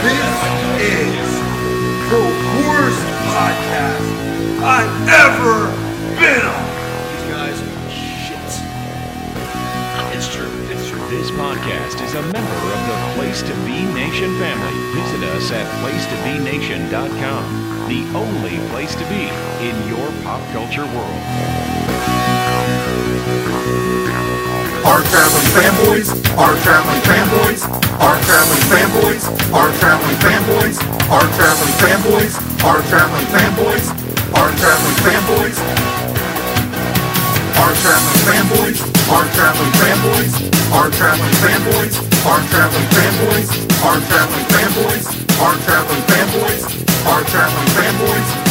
is the worst podcast I've ever been on. These guys are shit. It's true. It's true. This podcast is a member of the Place to Be Nation family. Visit us at placetobenation.com. The only place to be in your pop culture world. Our traveling fanboys, our traveling fanboys, our traveling fanboys, our traveling fanboys, our traveling fanboys, our traveling fanboys, our traveling fanboys, our traveling fanboys, our traveling fanboys, our traveling fanboys, our traveling fanboys, our traveling fanboys, our traveling fanboys, our traveling fanboys.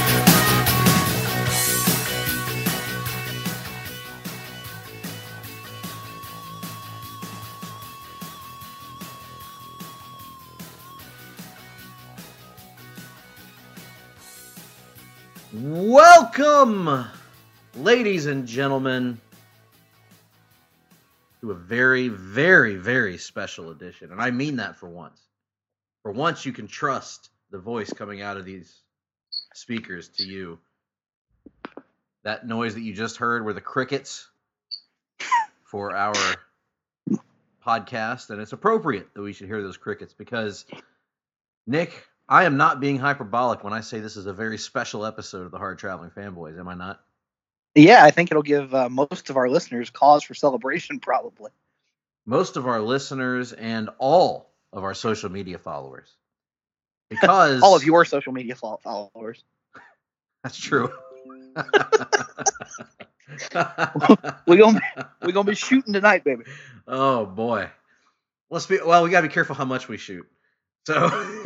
Welcome, ladies and gentlemen, to a very, very, very special edition. And I mean that for once. For once, you can trust the voice coming out of these speakers to you. That noise that you just heard were the crickets for our podcast. And it's appropriate that we should hear those crickets because, Nick, I am not being hyperbolic when I say this is a very special episode of the Hard Traveling Fanboys, am I not? Yeah, I think it'll give most of our listeners cause for celebration, probably. Most of our listeners and all of our social media followers. Because... all of your social media followers. That's true. We're gonna be shooting tonight, baby. Oh, boy. We got to be careful how much we shoot. So,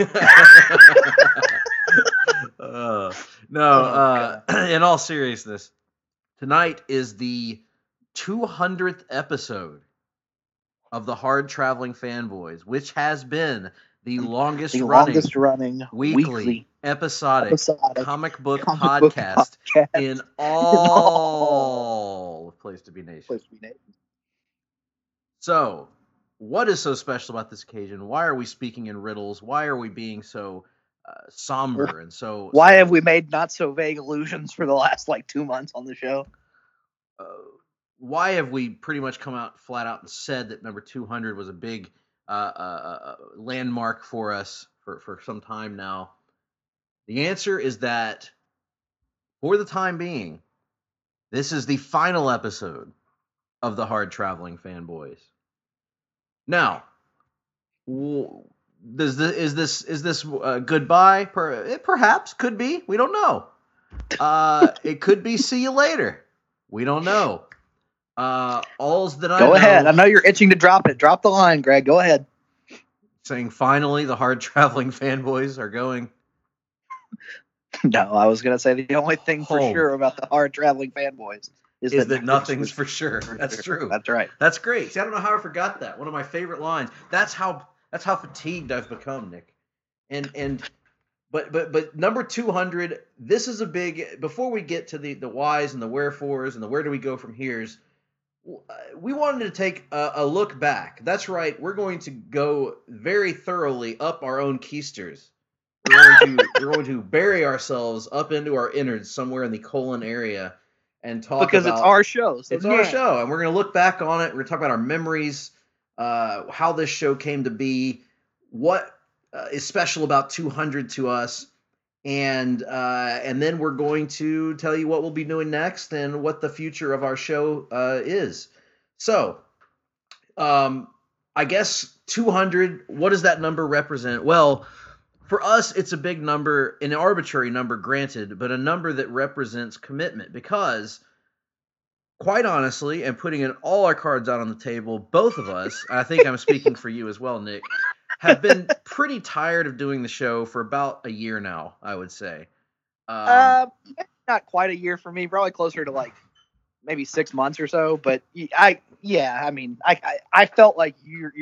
in all seriousness, tonight is the 200th episode of the Hard Traveling Fanboys, which has been the longest running weekly episodic comic book podcast in all of Place to Be Nation. So, what is so special about this occasion? Why are we speaking in riddles? Why are we being so somber and so... Why have we made not so vague allusions for the last 2 months on the show? Why have we pretty much come out flat out and said that number 200 was a big landmark for us for some time now? The answer is that, for the time being, this is the final episode of the Hard Traveling Fanboys. Now, is this goodbye? Perhaps, could be. We don't know. It could be see you later. We don't know. All's that I know. Go ahead. I know you're itching to drop it. Drop the line, Greg. Go ahead. Saying finally the Hard Traveling Fanboys are going. No, I was going to say the only thing for sure about the Hard Traveling Fanboys is that nothing's for sure. That's true. That's right. That's great. See, I don't know how I forgot that. One of my favorite lines. That's how fatigued I've become, Nick. But number 200, this is a big, before we get to the whys and the wherefores and the where do we go from here's, we wanted to take a look back. That's right. We're going to go very thoroughly up our own keisters. We're going to bury ourselves up into our innards somewhere in the colon area and talk because it's our show. So it's our show, and we're going to look back on it. We're going to talk about our memories, how this show came to be, what is special about 200 to us, and then we're going to tell you what we'll be doing next and what the future of our show is. So, I guess 200. What does that number represent? Well, for us, it's a big number, an arbitrary number, granted, but a number that represents commitment because, quite honestly, and putting in all our cards out on the table, both of us, I think I'm speaking for you as well, Nick, have been pretty tired of doing the show for about a year now, I would say. Not quite a year for me, probably closer to maybe 6 months or so, but I felt like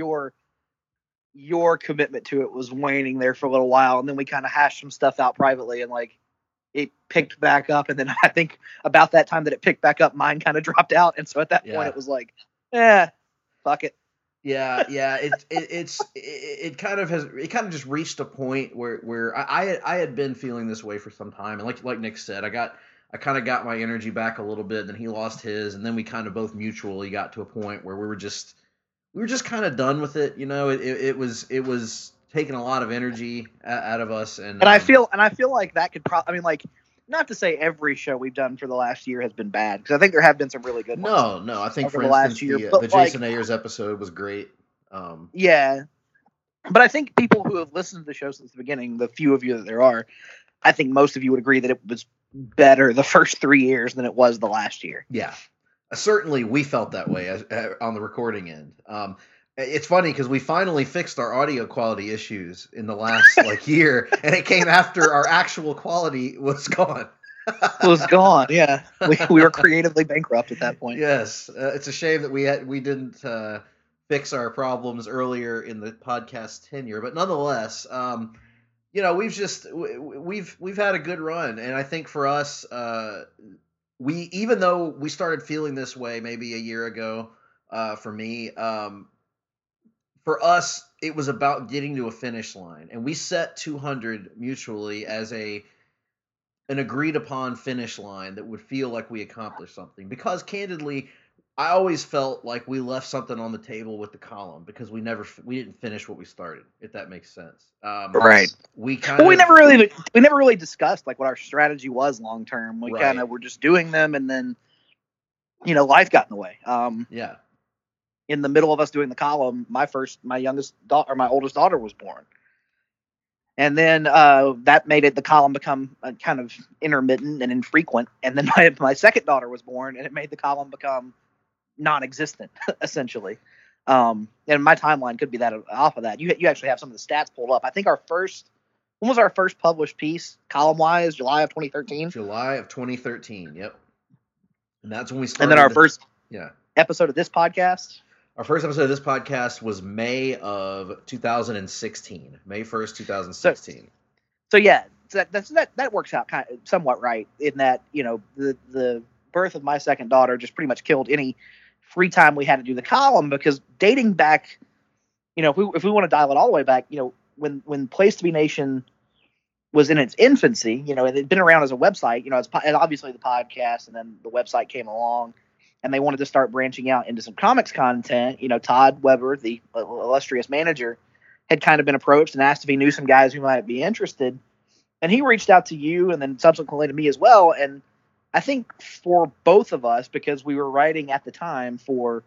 your commitment to it was waning there for a little while, and then we kind of hashed some stuff out privately, and it picked back up, and then I think about that time that it picked back up, mine kind of dropped out, and so at that point it was fuck it. Yeah. It kind of just reached a point where I had been feeling this way for some time, and like Nick said, I kind of got my energy back a little bit, and then he lost his, and then we kind of both mutually got to a point where we were just kind of done with it. It was taking a lot of energy out of us, and I feel like that could probably, I mean, like, not to say every show we've done for the last year has been bad, because I think there have been some really good ones. No, I think over for the instance last year, the but, Jason like, Ayers episode was great. Yeah, but I think people who have listened to the show since the beginning, the few of you that there are, I think most of you would agree that it was better the first 3 years than it was the last year. Yeah, certainly we felt that way on the recording end. It's funny because we finally fixed our audio quality issues in the last year, and it came after our actual quality was gone. Was gone. Yeah, we were creatively bankrupt at that point. Yes, it's a shame that we didn't fix our problems earlier in the podcast tenure, but nonetheless, we've had a good run, and I think for us, even though we started feeling this way maybe a year ago, for me, for us, it was about getting to a finish line, and we set 200 mutually as an agreed upon finish line that would feel like we accomplished something. Because candidly, I always felt like we left something on the table with the column because we didn't finish what we started. If that makes sense, right? We never really discussed like what our strategy was long term. We kind of were just doing them, and then life got in the way. Yeah. In the middle of us doing the column, my oldest daughter was born. And then that made the column become kind of intermittent and infrequent. And then my second daughter was born, and it made the column become non-existent, essentially. And my timeline could be that off of that. You actually have some of the stats pulled up. I think when was our first published piece, column-wise? July of 2013? July of 2013, yep. And that's when we started. And then our first Yeah. episode of this podcast? Our first episode of this podcast was May of 2016. May 1st, 2016. So yeah, that works out kind of somewhat right in that, the birth of my second daughter just pretty much killed any free time we had to do the column, because dating back, if we want to dial it all the way back, when Place to Be Nation was in its infancy, it had been around as a website, and obviously the podcast, and then the website came along, and they wanted to start branching out into some comics content. Todd Weber, the illustrious manager, had kind of been approached and asked if he knew some guys who might be interested. And he reached out to you and then subsequently to me as well. And I think for both of us, because we were writing at the time for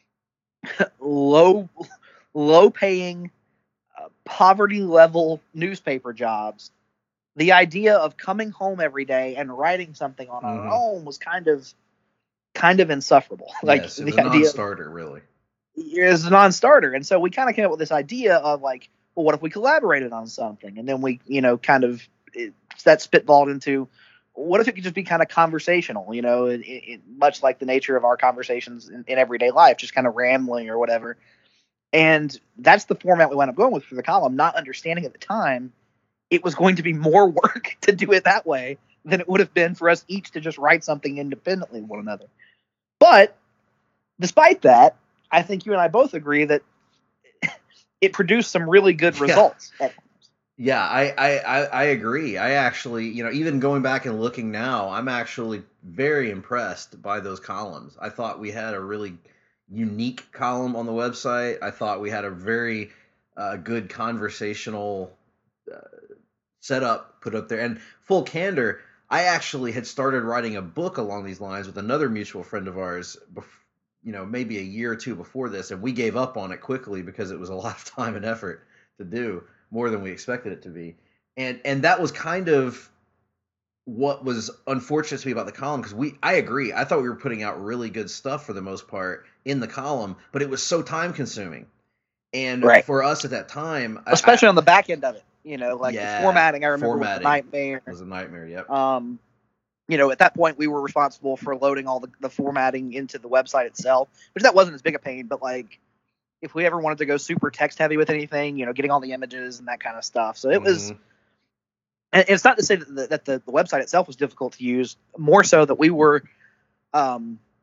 low paying, poverty level newspaper jobs, the idea of coming home every day and writing something on our own was kind of insufferable. Yes, it was a non-starter, really. It was a non-starter. And so we kind of came up with this idea of well, what if we collaborated on something? And then we, that spitballed into, what if it could just be kind of conversational, much like the nature of our conversations in everyday life, just kind of rambling or whatever. And that's the format we wound up going with for the column, not understanding at the time it was going to be more work to do it that way than it would have been for us each to just write something independently of one another. But despite that, I think you and I both agree that it produced some really good results. Yeah, I agree. I actually, even going back and looking now, I'm actually very impressed by those columns. I thought we had a really unique column on the website. I thought we had a very good conversational setup put up there. And full candor, I actually had started writing a book along these lines with another mutual friend of ours, maybe a year or two before this, and we gave up on it quickly because it was a lot of time and effort to do, more than we expected it to be. And that was kind of what was unfortunate to me about the column, because I agree. I thought we were putting out really good stuff for the most part in the column, but it was so time consuming. And for us at that time, especially on the back end of it, the formatting, I remember was a nightmare. It was a nightmare, yep. At that point we were responsible for loading all the formatting into the website itself, which that wasn't as big a pain, but if we ever wanted to go super text heavy with anything, getting all the images and that kind of stuff. So it was, and it's not to say that the website itself was difficult to use, more so that we were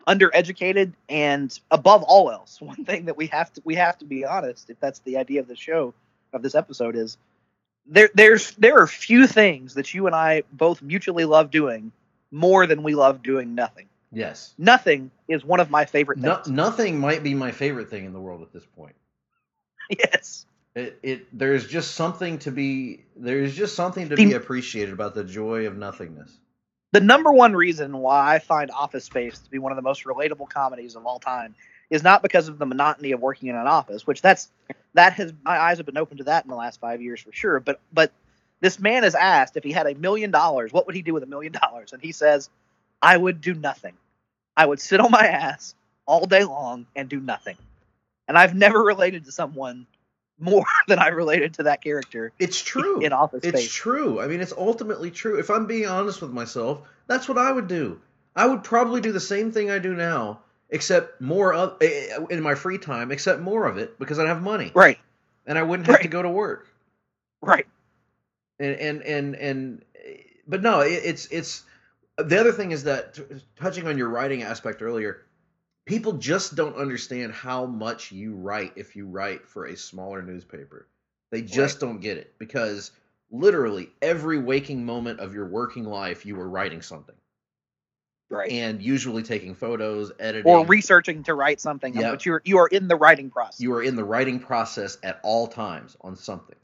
undereducated, and above all else, one thing that we have to be honest, if that's the idea of the show, of this episode, is there are few things that you and I both mutually love doing more than we love doing nothing. Yes. Nothing is one of my favorite things. Nothing might be my favorite thing in the world at this point. Yes. There's just something to be appreciated about the joy of nothingness. The number one reason why I find Office Space to be one of the most relatable comedies of all time is not because of the monotony of working in an office, which my eyes have been open to that in the last 5 years for sure. But this man is asked if he had $1 million, what would he do with $1 million? And he says, I would do nothing. I would sit on my ass all day long and do nothing. And I've never related to someone more than I related to that character. It's true. In Office Space. It's true. I mean, it's ultimately true. If I'm being honest with myself, that's what I would do. I would probably do the same thing I do now, except more of in my free time, except more of it because I'd have money. Right. And I wouldn't have to go to work. Right. But no, it's the other thing is that, touching on your writing aspect earlier, people just don't understand how much you write if you write for a smaller newspaper. They just don't get it, because literally every waking moment of your working life, you were writing something. Right. And usually taking photos, editing. Or researching to write something. Yep. But you are in the writing process. You are in the writing process at all times on something.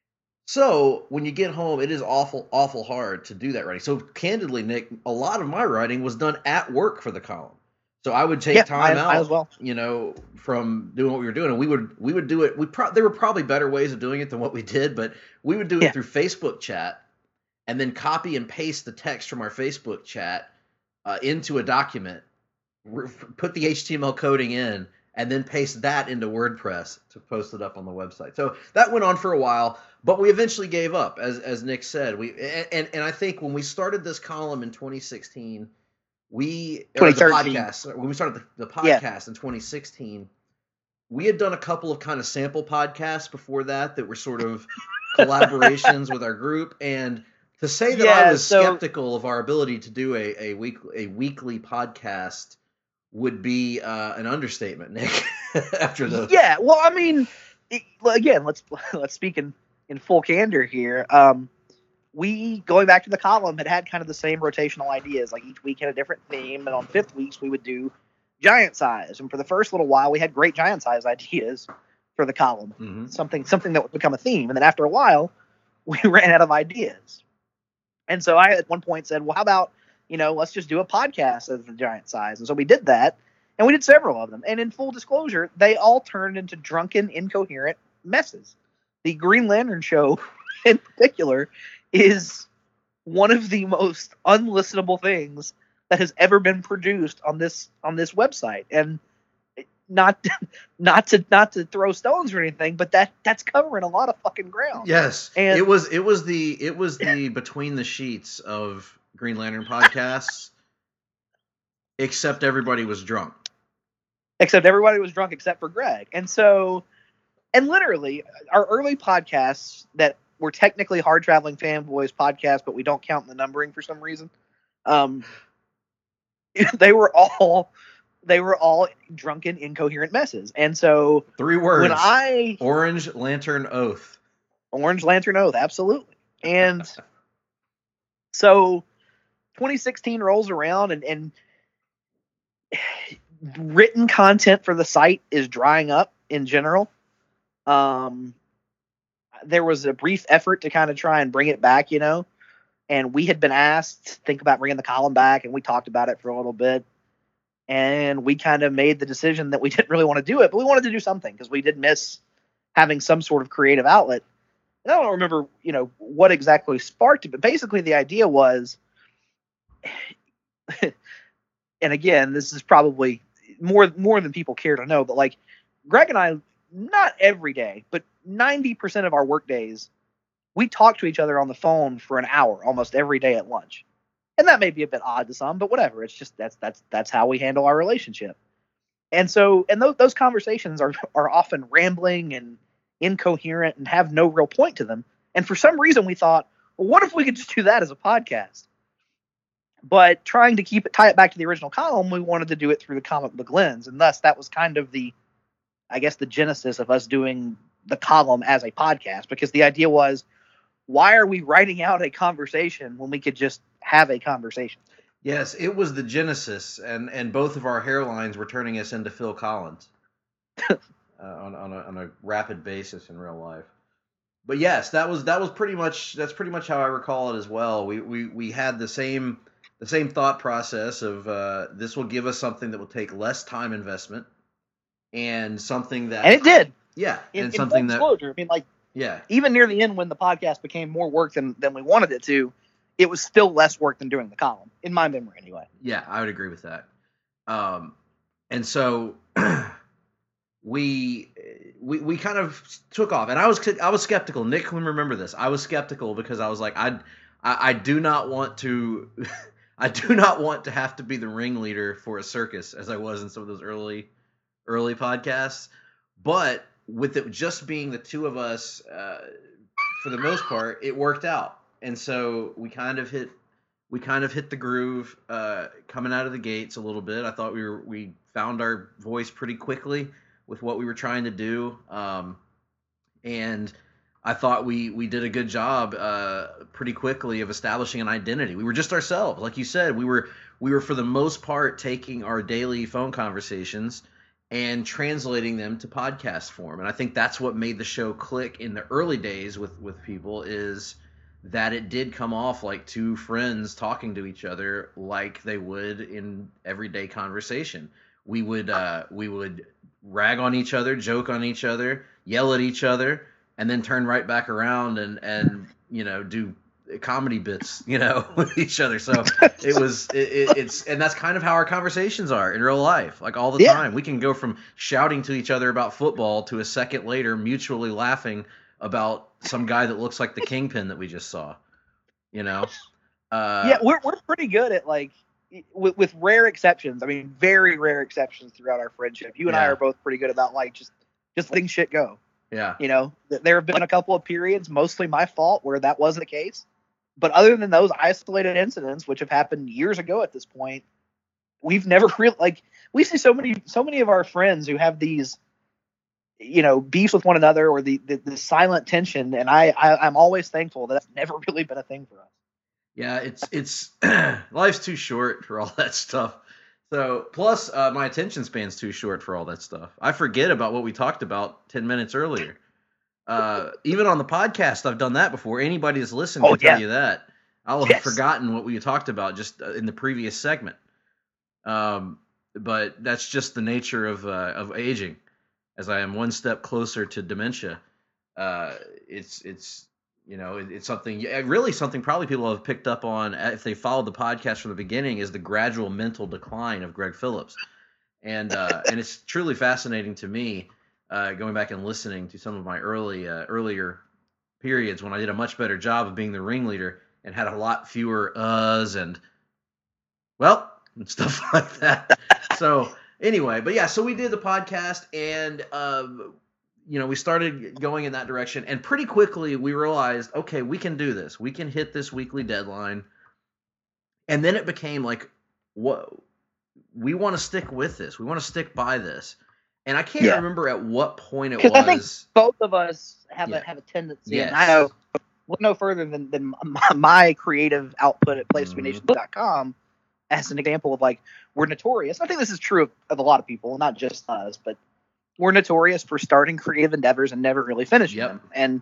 So when you get home, it is awful, awful hard to do that writing. So candidly, Nick, a lot of my writing was done at work for the column. So I would take time out, as well, from doing what we were doing, and we would do it. There were probably better ways of doing it than what we did, but we would do it through Facebook chat, and then copy and paste the text from our Facebook chat into a document, put the HTML coding in, and then paste that into WordPress to post it up on the website. So that went on for a while, but we eventually gave up, as Nick said. And I think when we started this column in 2016. When we started the podcast in 2016, we had done a couple of kind of sample podcasts before that were sort of collaborations with our group. And to say that I was skeptical of our ability to do a weekly podcast would be an understatement, Nick. After those, well, I mean, again, let's speak in full candor here. We, going back to the column, had kind of the same rotational ideas. Like each week had a different theme, and on fifth weeks we would do giant size. And for the first little while, we had great giant size ideas for the column, something that would become a theme. And then after a while, we ran out of ideas. And so I at one point said, well, how about, let's just do a podcast as the giant size. And so we did that, and we did several of them. And in full disclosure, they all turned into drunken, incoherent messes. The Green Lantern show in particular is one of the most unlistenable things that has ever been produced on this website. And not to throw stones or anything, but that's covering a lot of fucking ground. Yes. And it was the between the sheets of Green Lantern podcasts, except everybody was drunk. Except for Greg. And so, and literally our early podcasts that were technically Hard Traveling Fanboys podcasts, but we don't count in the numbering for some reason. They were all drunken, incoherent messes. And so 3 words. When Orange Lantern Oath. Orange Lantern Oath, absolutely. And so 2016 rolls around, and written content for the site is drying up in general. There was a brief effort to kind of try and bring it back, and we had been asked to think about bringing the column back, and we talked about it for a little bit, and we kind of made the decision that we didn't really want to do it, but we wanted to do something because we did miss having some sort of creative outlet. And I don't remember, what exactly sparked it, but basically the idea was, and again, this is probably more than people care to know, but like Greg and I, not every day, but 90% of our work days, we talk to each other on the phone for an hour almost every day at lunch. And that may be a bit odd to some, but whatever. It's just that's how we handle our relationship. And so, and those conversations are often rambling and incoherent and have no real point to them. And for some reason we thought, well, what if we could just do that as a podcast? But trying to tie it back to the original column, we wanted to do it through the comic book lens, and thus that was kind of the genesis of us doing the column as a podcast, because the idea was, why are we writing out a conversation when we could just have a conversation? Yes, it was the genesis, and both of our hairlines were turning us into Phil Collins on a rapid basis in real life. But yes, that's pretty much how I recall it as well. We had the same thought process of this will give us something that will take less time investment, and something that, and it did. Yeah, and something that, I mean, like, yeah, even near the end when the podcast became more work than we wanted it to, it was still less work than doing the column, in my memory anyway. Yeah, I would agree with that. And so we kind of took off, and I was skeptical. Nick can remember this. I was skeptical because I was like, I do not want to I do not want to have to be the ringleader for a circus, as I was in some of those early podcasts. But with it just being the two of us, for the most part, it worked out. And so we kind of hit the groove coming out of the gates a little bit. I thought we found our voice pretty quickly with what we were trying to do, and I thought we did a good job pretty quickly of establishing an identity. We were just ourselves, like you said. We were for the most part taking our daily phone conversations and translating them to podcast form, and I think that's what made the show click in the early days with people, is that it did come off like two friends talking to each other like they would in everyday conversation. We would rag on each other, joke on each other, yell at each other, and then turn right back around and do comedy bits, with each other. So it's and that's kind of how our conversations are in real life, like all the time. We can go from shouting to each other about football to a second later mutually laughing about some guy that looks like the Kingpin that we just saw, Yeah, we're pretty good at, like, with rare exceptions. I mean, very rare exceptions throughout our friendship. You and I are both pretty good about, like, just letting shit go. Yeah. There have been a couple of periods, mostly my fault, where that wasn't the case. But other than those isolated incidents, which have happened years ago at this point, we've never really, like, we see so many of our friends who have these, beefs with one another, or the silent tension, and I'm always thankful that that's never really been a thing for us. Yeah, it's life's too short for all that stuff. So, plus my attention span's too short for all that stuff. I forget about what we talked about 10 minutes earlier. Even on the podcast, I've done that before. Anybody that's listened can tell you that. I'll have forgotten what we talked about just in the previous segment. But that's just the nature of aging. As I am one step closer to dementia, it's something, really something probably people have picked up on if they followed the podcast from the beginning, is the gradual mental decline of Greg Phillips. And it's truly fascinating to me, going back and listening to some of my earlier periods when I did a much better job of being the ringleader and had a lot fewer uhs and stuff like that. So anyway, but yeah, so we did the podcast, and we started going in that direction, and pretty quickly we realized, okay, we can do this. We can hit this weekly deadline. And then it became like, what, we want to stick with this. We want to stick by this. And I can't remember at what point it was. I think both of us have a tendency. Yes. And I know, look no further than my creative output at PlaceToBeNation.com as an example of, like, we're notorious. I think this is true of a lot of people, not just us, but we're notorious for starting creative endeavors and never really finishing them. And,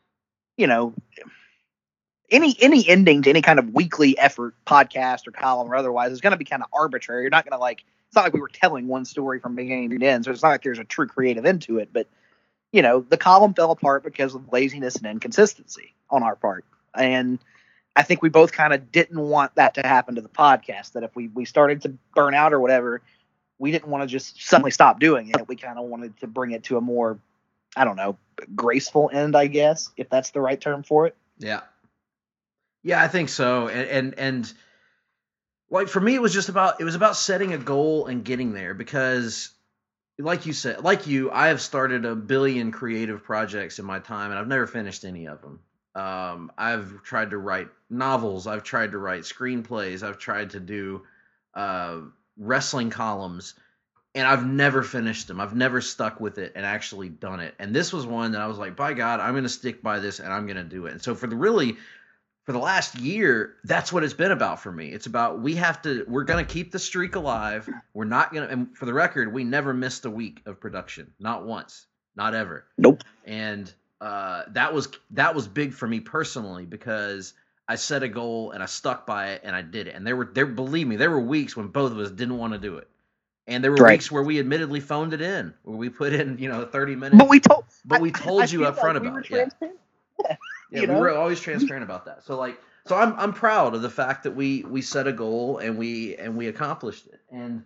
any ending to any kind of weekly effort, podcast or column or otherwise, is going to be kind of arbitrary. You're not going to, like, it's not like we were telling one story from beginning to end, so it's not like there's a true creative end to it. But, the column fell apart because of laziness and inconsistency on our part. And I think we both kind of didn't want that to happen to the podcast, that if we started to burn out or whatever, we didn't want to just suddenly stop doing it. We kind of wanted to bring it to a more, I don't know, graceful end, I guess, if that's the right term for it. Yeah. Yeah, I think so. And like, for me, it was about setting a goal and getting there, because like you said, I have started a billion creative projects in my time, and I've never finished any of them. I've tried to write novels. I've tried to write screenplays. I've tried to do wrestling columns, and I've never finished them. I've never stuck with it and actually done it. And this was one that I was like, by God, I'm going to stick by this and I'm going to do it. And so for the last year, that's what it's been about for me. It's about we're going to keep the streak alive. We're not going to, and for the record, we never missed a week of production. Not once. Not ever. Nope. And that was big for me personally because I set a goal and I stuck by it and I did it. And believe me, there were weeks when both of us didn't want to do it. And there were weeks where we admittedly phoned it in, where we put in, 30 minutes. But we told you up front about it. Yeah, we were always transparent about that. So I'm proud of the fact that we set a goal and we accomplished it. And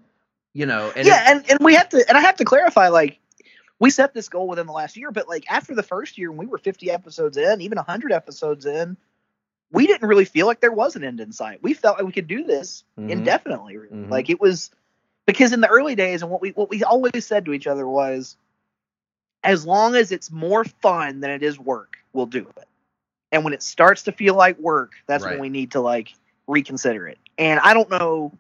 and we have to, and I have to clarify, we set this goal within the last year, but after the first year, when we were 50 episodes in, even 100 episodes in, we didn't really feel like there was an end in sight. We felt like we could do this indefinitely. Really. Mm-hmm. It was because in the early days, and what we always said to each other was, as long as it's more fun than it is work, we'll do it. And when it starts to feel like work, that's when we need to reconsider it. And I don't know.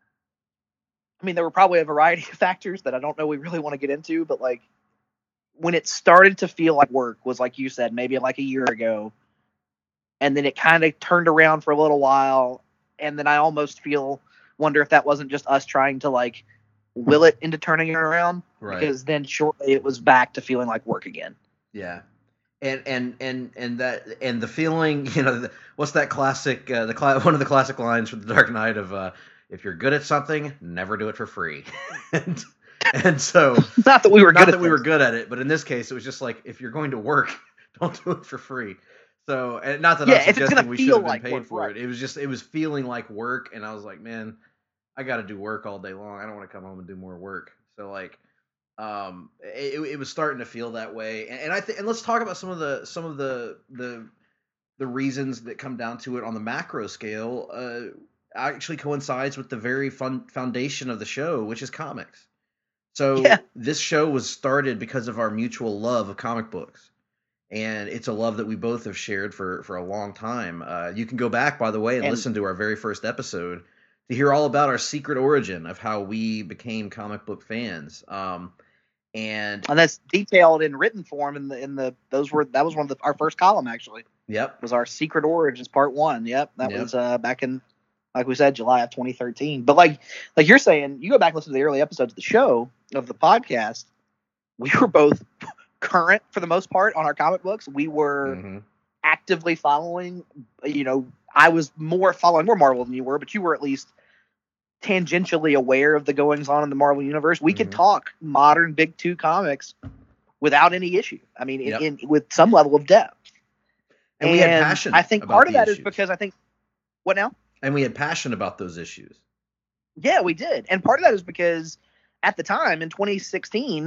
I mean, there were probably a variety of factors that I don't know we really want to get into, but when it started to feel like work was, like you said, maybe a year ago. And then it kind of turned around for a little while. And then I almost wonder if that wasn't just us trying to will it into turning it around. Right. Because then shortly it was back to feeling like work again. Yeah. And the feeling, what's that classic, one of the classic lines from The Dark Knight of, if you're good at something, never do it for free. and so not that we were good at it, but in this case, it was just if you're going to work, don't do it for free. So, and not that I'm suggesting we should have been paid for it. It was feeling like work, and I was like, man, I got to do work all day long. I don't want to come home and do more work. So it was starting to feel that way. And let's talk about some of the reasons that come down to it on the macro scale. Actually coincides with the very fun foundation of the show, which is comics. So this show was started because of our mutual love of comic books. And it's a love that we both have shared for a long time. You can go back, by the way, and listen to our very first episode to hear all about our secret origin of how we became comic book fans. And that's detailed in written form that was one of our first column, actually. Yep. Was our Secret Origins Part 1. Yep. That was back in, like we said, July of 2013. But like you're saying, you go back and listen to the early episodes of the show, of the podcast, we were both current for the most part on our comic books. We were actively following, I was following more Marvel than you were, but you were at least tangentially aware of the goings on in the Marvel universe. We could talk modern Big Two comics without any issue. I mean, with some level of depth. And we had passion. I think part of that is because what now? And we had passion about those issues. Yeah, we did. And part of that is because at the time in 2016,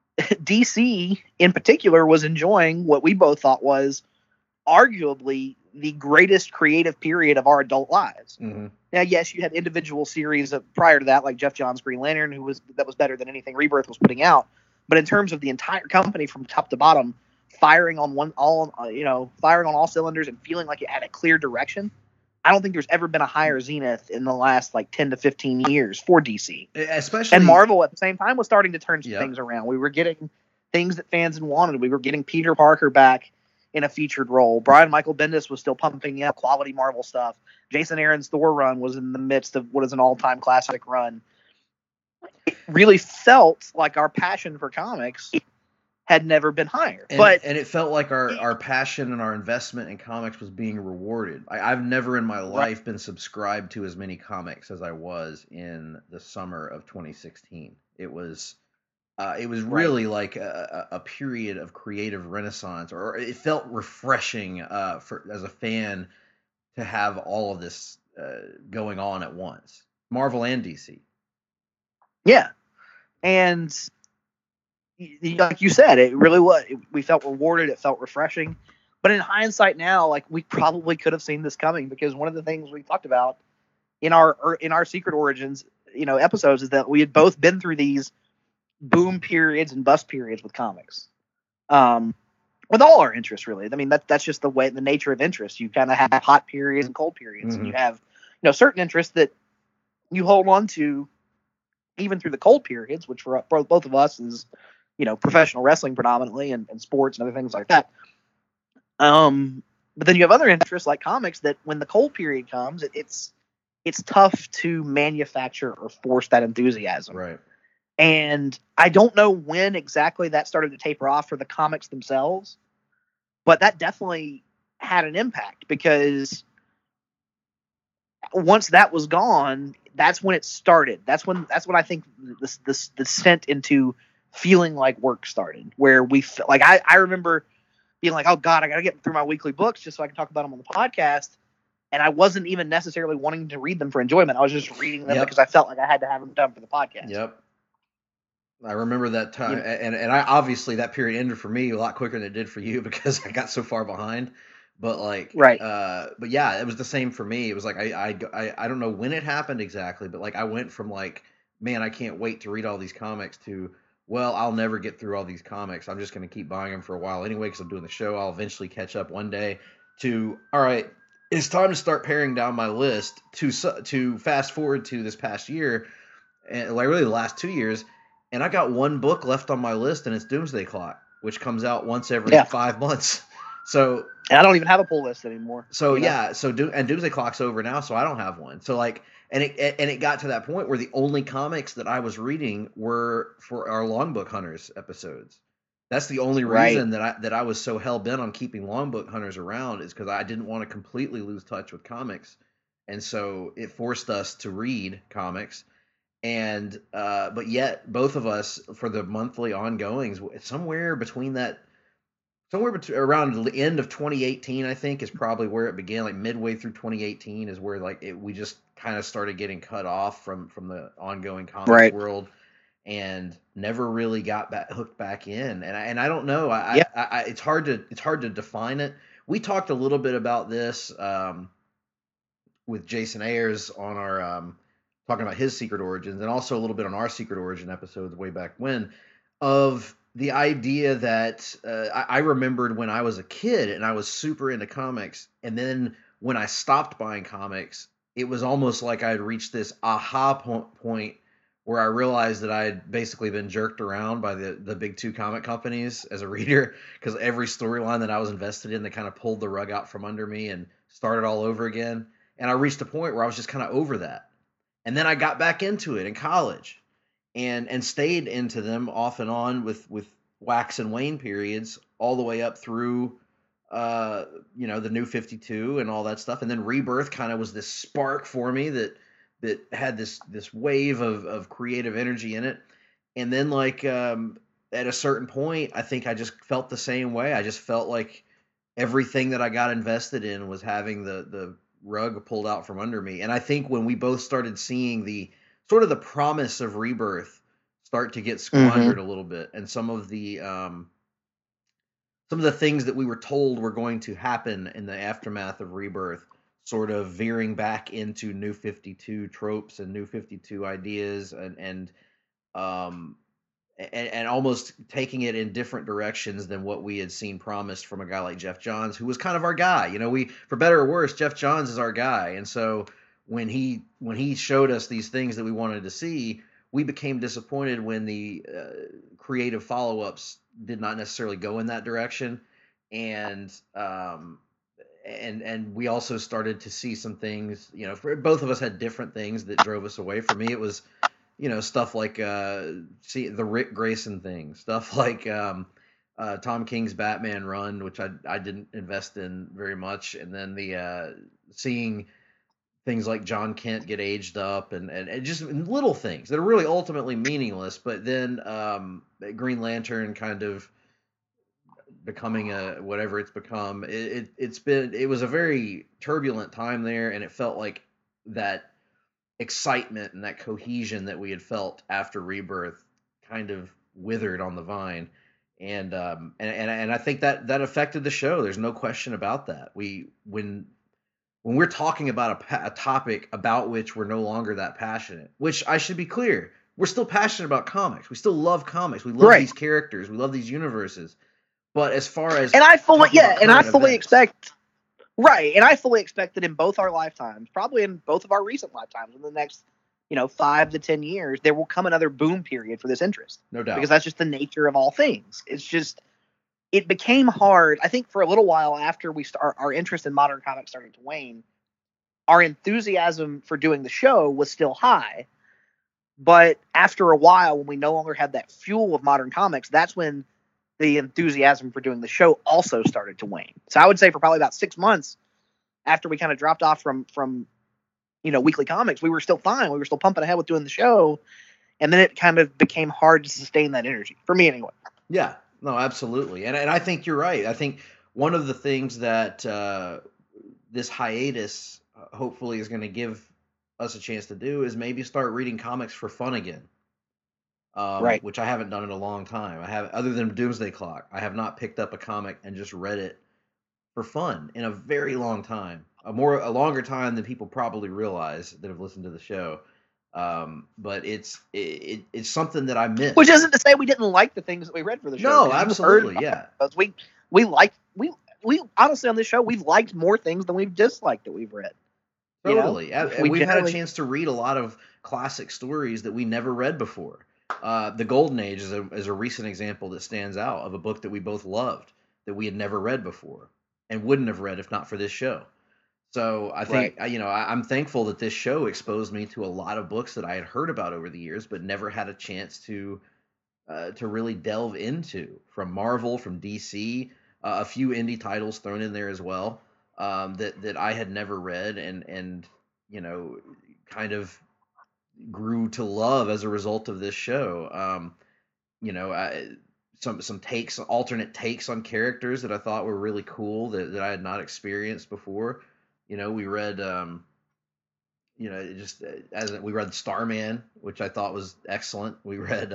DC in particular was enjoying what we both thought was arguably the greatest creative period of our adult lives. Now, yes, you had individual series prior to that, like Jeff Johns' Green Lantern, that was better than anything Rebirth was putting out. But in terms of the entire company from top to bottom, firing on all cylinders and feeling like it had a clear direction, I don't think there's ever been a higher zenith in the last 10 to 15 years for DC. Especially, and Marvel at the same time was starting to turn some things around. We were getting things that fans wanted. We were getting Peter Parker back in a featured role. Brian Michael Bendis was still pumping out quality Marvel stuff. Jason Aaron's Thor run was in the midst of what is an all-time classic run. It really felt like our passion for comics had never been higher. And it felt like our passion and our investment in comics was being rewarded. I've never in my life been subscribed to as many comics as I was in the summer of 2016. It was really like a period of creative renaissance, or it felt refreshing as a fan to have all of this going on at once, Marvel and DC. Yeah, and like you said, it really was. We felt rewarded. It felt refreshing. But in hindsight now, we probably could have seen this coming, because one of the things we talked about in our Secret Origins, episodes, is that we had both been through these boom periods and bust periods with comics. with all our interests, really. I mean, that's just the nature of interest. You kind of have hot periods and cold periods, and you have, certain interests that you hold on to even through the cold periods, which for both of us is, professional wrestling predominantly and sports and other things like that. But then you have other interests like comics that when the cold period comes, it's tough to manufacture or force that enthusiasm. Right. And I don't know when exactly that started to taper off for the comics themselves, but that definitely had an impact, because once that was gone, that's when it started. That's when I think the descent into feeling like work started, where we like I remember being like, oh God, I got to get through my weekly books just so I can talk about them on the podcast. And I wasn't even necessarily wanting to read them for enjoyment. I was just reading them because I felt like I had to have them done for the podcast. Yep. I remember that time, and I obviously that period ended for me a lot quicker than it did for you because I got so far behind. But like, right. But yeah, it was the same for me. It was like I don't know when it happened exactly, but like I went from like, man, I can't wait to read all these comics to, well, I'll never get through all these comics. I'm just going to keep buying them for a while anyway because I'm doing the show. I'll eventually catch up one day. To, all right, it's time to start paring down my list. To fast forward to this past year, and like really the last 2 years. And I got one book left on my list, and it's Doomsday Clock, which comes out once every 5 months. So, and I don't even have a pull list anymore. So yeah, and Doomsday Clock's over now, so I don't have one. So like, and it got to that point where the only comics that I was reading were for our Longbook Hunters episodes. That's the only reason that I was so hell bent on keeping Longbook Hunters around, is because I didn't want to completely lose touch with comics, and so it forced us to read comics. And but yet both of us, for the monthly ongoings, somewhere around the end of 2018, I think, is probably where it began. Like midway through 2018 is where we just kind of started getting cut off from the ongoing comics world, and never really got hooked back in. And I don't know. It's hard to define it. We talked a little bit about this with Jason Ayers on our talking about his Secret Origins, and also a little bit on our Secret Origin episodes way back when, of the idea that I remembered when I was a kid and I was super into comics, and then when I stopped buying comics, it was almost like I had reached this aha point where I realized that I had basically been jerked around by the big two comic companies as a reader, because every storyline that I was invested in, they kind of pulled the rug out from under me and started all over again. And I reached a point where I was just kind of over that. And then I got back into it in college, and stayed into them off and on with wax and wane periods all the way up through the New 52 and all that stuff. And then Rebirth kind of was this spark for me that had this wave of creative energy in it. And then like at a certain point, I think I just felt the same way. I just felt like everything that I got invested in was having the rug pulled out from under me. And I think when we both started seeing the sort of the promise of Rebirth start to get squandered a little bit, and some of the things that we were told were going to happen in the aftermath of Rebirth sort of veering back into New 52 tropes and New 52 ideas, and almost taking it in different directions than what we had seen promised from a guy like Geoff Johns, who was kind of our guy. For better or worse, Geoff Johns is our guy. And so when he showed us these things that we wanted to see, we became disappointed when the creative follow-ups did not necessarily go in that direction. And we also started to see some things, for both of us had different things that drove us away. For me, it was, stuff like the Rick Grayson thing, stuff like Tom King's Batman run, which I didn't invest in very much, and then the seeing things like John Kent get aged up, and just little things that are really ultimately meaningless, but then Green Lantern kind of becoming whatever it's become. It was a very turbulent time there, and it felt like that excitement and that cohesion that we had felt after Rebirth kind of withered on the vine, and I think that affected the show. There's no question about that. When we're talking about a topic about which we're no longer that passionate, which I should be clear, we're still passionate about comics. We still love comics. We love these characters. We love these universes. But as far as and I fully expect. Right, and I fully expect that in both our lifetimes, probably in both of our recent lifetimes, in the next, 5 to 10 years, there will come another boom period for this interest. No doubt. Because that's just the nature of all things. It's just, it became hard. I think for a little while after our interest in modern comics started to wane, our enthusiasm for doing the show was still high. But after a while, when we no longer had that fuel of modern comics, that's when the enthusiasm for doing the show also started to wane. So I would say for probably about 6 months after we kind of dropped off from weekly comics, we were still fine. We were still pumping ahead with doing the show. And then it kind of became hard to sustain that energy, for me anyway. Yeah, no, absolutely. And I think you're right. I think one of the things that this hiatus hopefully is going to give us a chance to do is maybe start reading comics for fun again. Right. Which I haven't done in a long time. I have, other than Doomsday Clock, I have not picked up a comic and just read it for fun in a very long time. A longer time than people probably realize that have listened to the show. But it's something that I miss. Which isn't to say we didn't like the things that we read for the show. No, absolutely, yeah. We honestly on this show we've liked more things than we've disliked that we've read. Totally, and we've had a chance to read a lot of classic stories that we never read before. The Golden Age is a recent example that stands out of a book that we both loved that we had never read before and wouldn't have read if not for this show. So I think, I'm thankful that this show exposed me to a lot of books that I had heard about over the years, but never had a chance to really delve into, from Marvel, from DC, a few indie titles thrown in there as well, that I had never read and kind of grew to love as a result of this show. Some takes, alternate takes on characters that I thought were really cool that I had not experienced before. We read, we read Starman, which I thought was excellent. We read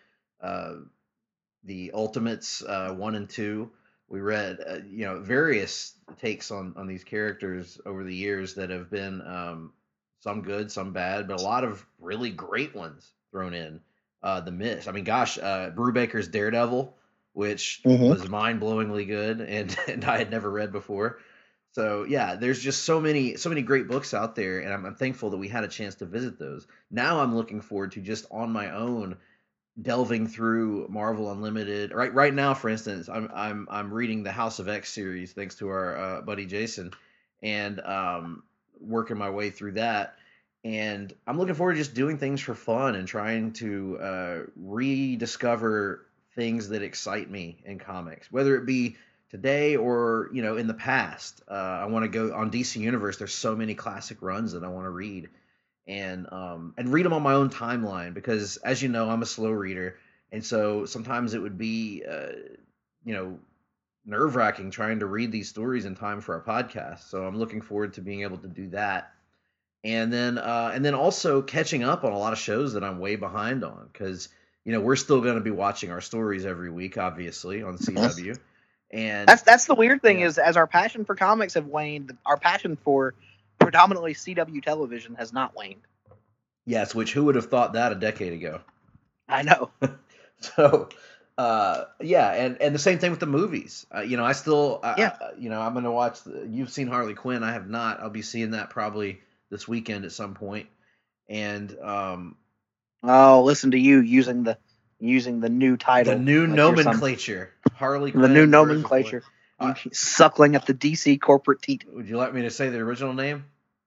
the Ultimates 1 and 2. We read, various takes on these characters over the years that have been some good, some bad, but a lot of really great ones thrown in. The Mist. I mean, gosh, Brubaker's Daredevil, which was mind-blowingly good and I had never read before. So yeah, there's just so many great books out there, and I'm thankful that we had a chance to visit those. Now I'm looking forward to just on my own delving through Marvel Unlimited. Right now, for instance, I'm reading the House of X series thanks to our buddy Jason, and working my way through that. And I'm looking forward to just doing things for fun and trying to rediscover things that excite me in comics, whether it be today or in the past. I want to go on DC Universe. There's so many classic runs that I want to read, and read them on my own timeline, because as you know, I'm a slow reader, and so sometimes it would be nerve-wracking trying to read these stories in time for our podcast. So I'm looking forward to being able to do that, and then also catching up on a lot of shows that I'm way behind on, because we're still going to be watching our stories every week, obviously, on CW. And that's the weird thing is, as our passion for comics have waned, our passion for predominantly CW television has not waned. Yes, which who would have thought that a decade ago? I know. So, and the same thing with the movies. I still, I'm going to watch. You've seen Harley Quinn. I have not. I'll be seeing that probably this weekend at some point. And listen to you using the new title, the new nomenclature. Harley Quinn. The new nomenclature. Suckling at the DC corporate teat. Would you like me to say the original name?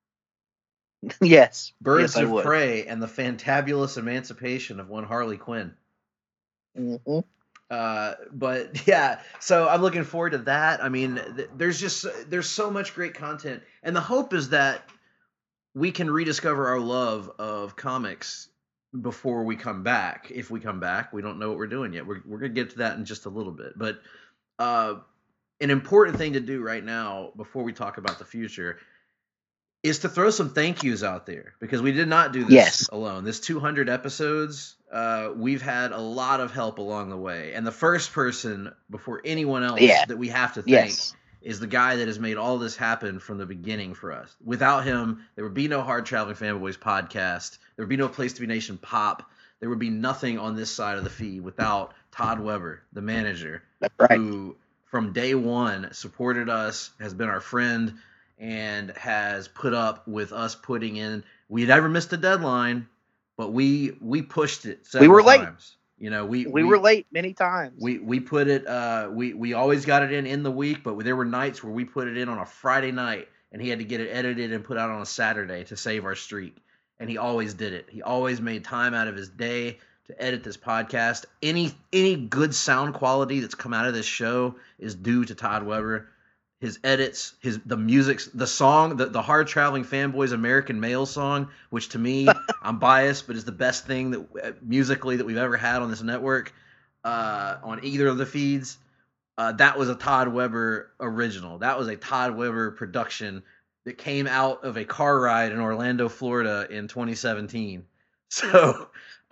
Yes. Birds of Prey and the Fantabulous Emancipation of One Harley Quinn. Mm-hmm. But yeah, so I'm looking forward to that. I mean, there's so much great content, and the hope is that we can rediscover our love of comics before we come back. If we come back, we don't know what we're doing yet. We're going to get to that in just a little bit. But an important thing to do right now before we talk about the future is to throw some thank yous out there, because we did not do this alone. This 200 episodes, we've had a lot of help along the way. And the first person before anyone else that we have to thank is the guy that has made all this happen from the beginning for us. Without him, there would be no Hard Traveling Fanboys podcast. There would be no Place to Be Nation Pop. there would be nothing on this side of the feed without Todd Weber, the manager, That's right. who from day one supported us, has been our friend, and has put up with us putting in. We never missed a deadline, but we pushed it several We were late. times. You know, we were late many times. We put it. We always got it in the week, but there were nights where we put it in on a Friday night, and he had to get it edited and put out on a Saturday to save our streak. And he always did it. He always made time out of his day to edit this podcast. Any good sound quality that's come out of this show is due to Todd Weber. His edits, the music, the song, the Hard Traveling Fanboys American Male song, which to me, I'm biased, but is the best thing that musically that we've ever had on this network, on either of the feeds. That was a Todd Weber original. That was a Todd Weber production that came out of a car ride in Orlando, Florida in 2017. So,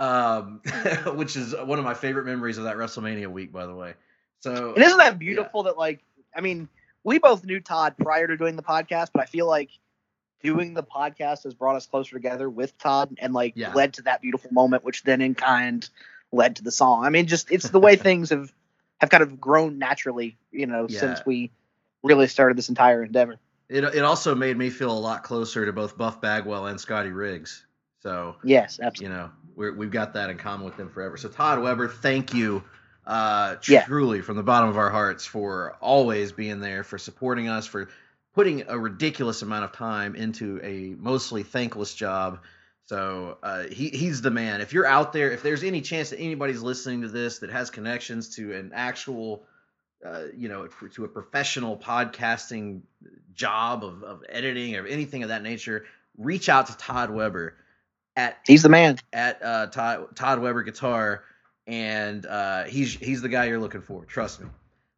which is one of my favorite memories of that WrestleMania week, by the way. So, and isn't that beautiful that, like, I mean, we both knew Todd prior to doing the podcast, but I feel like doing the podcast has brought us closer together with Todd and led to that beautiful moment, which then in kind led to the song. I mean, just, it's the way things have kind of grown naturally, since we really started this entire endeavor. It also made me feel a lot closer to both Buff Bagwell and Scotty Riggs. So yes, absolutely. We've got that in common with them forever. So Todd Weber, thank you. Truly from the bottom of our hearts for always being there, for supporting us, for putting a ridiculous amount of time into a mostly thankless job. So he's the man. If you're out there, if there's any chance that anybody's listening to this that has connections to an actual, to a professional podcasting job of editing or anything of that nature, reach out to Todd Weber he's the man at Todd Weber Guitar. And he's the guy you're looking for. Trust me.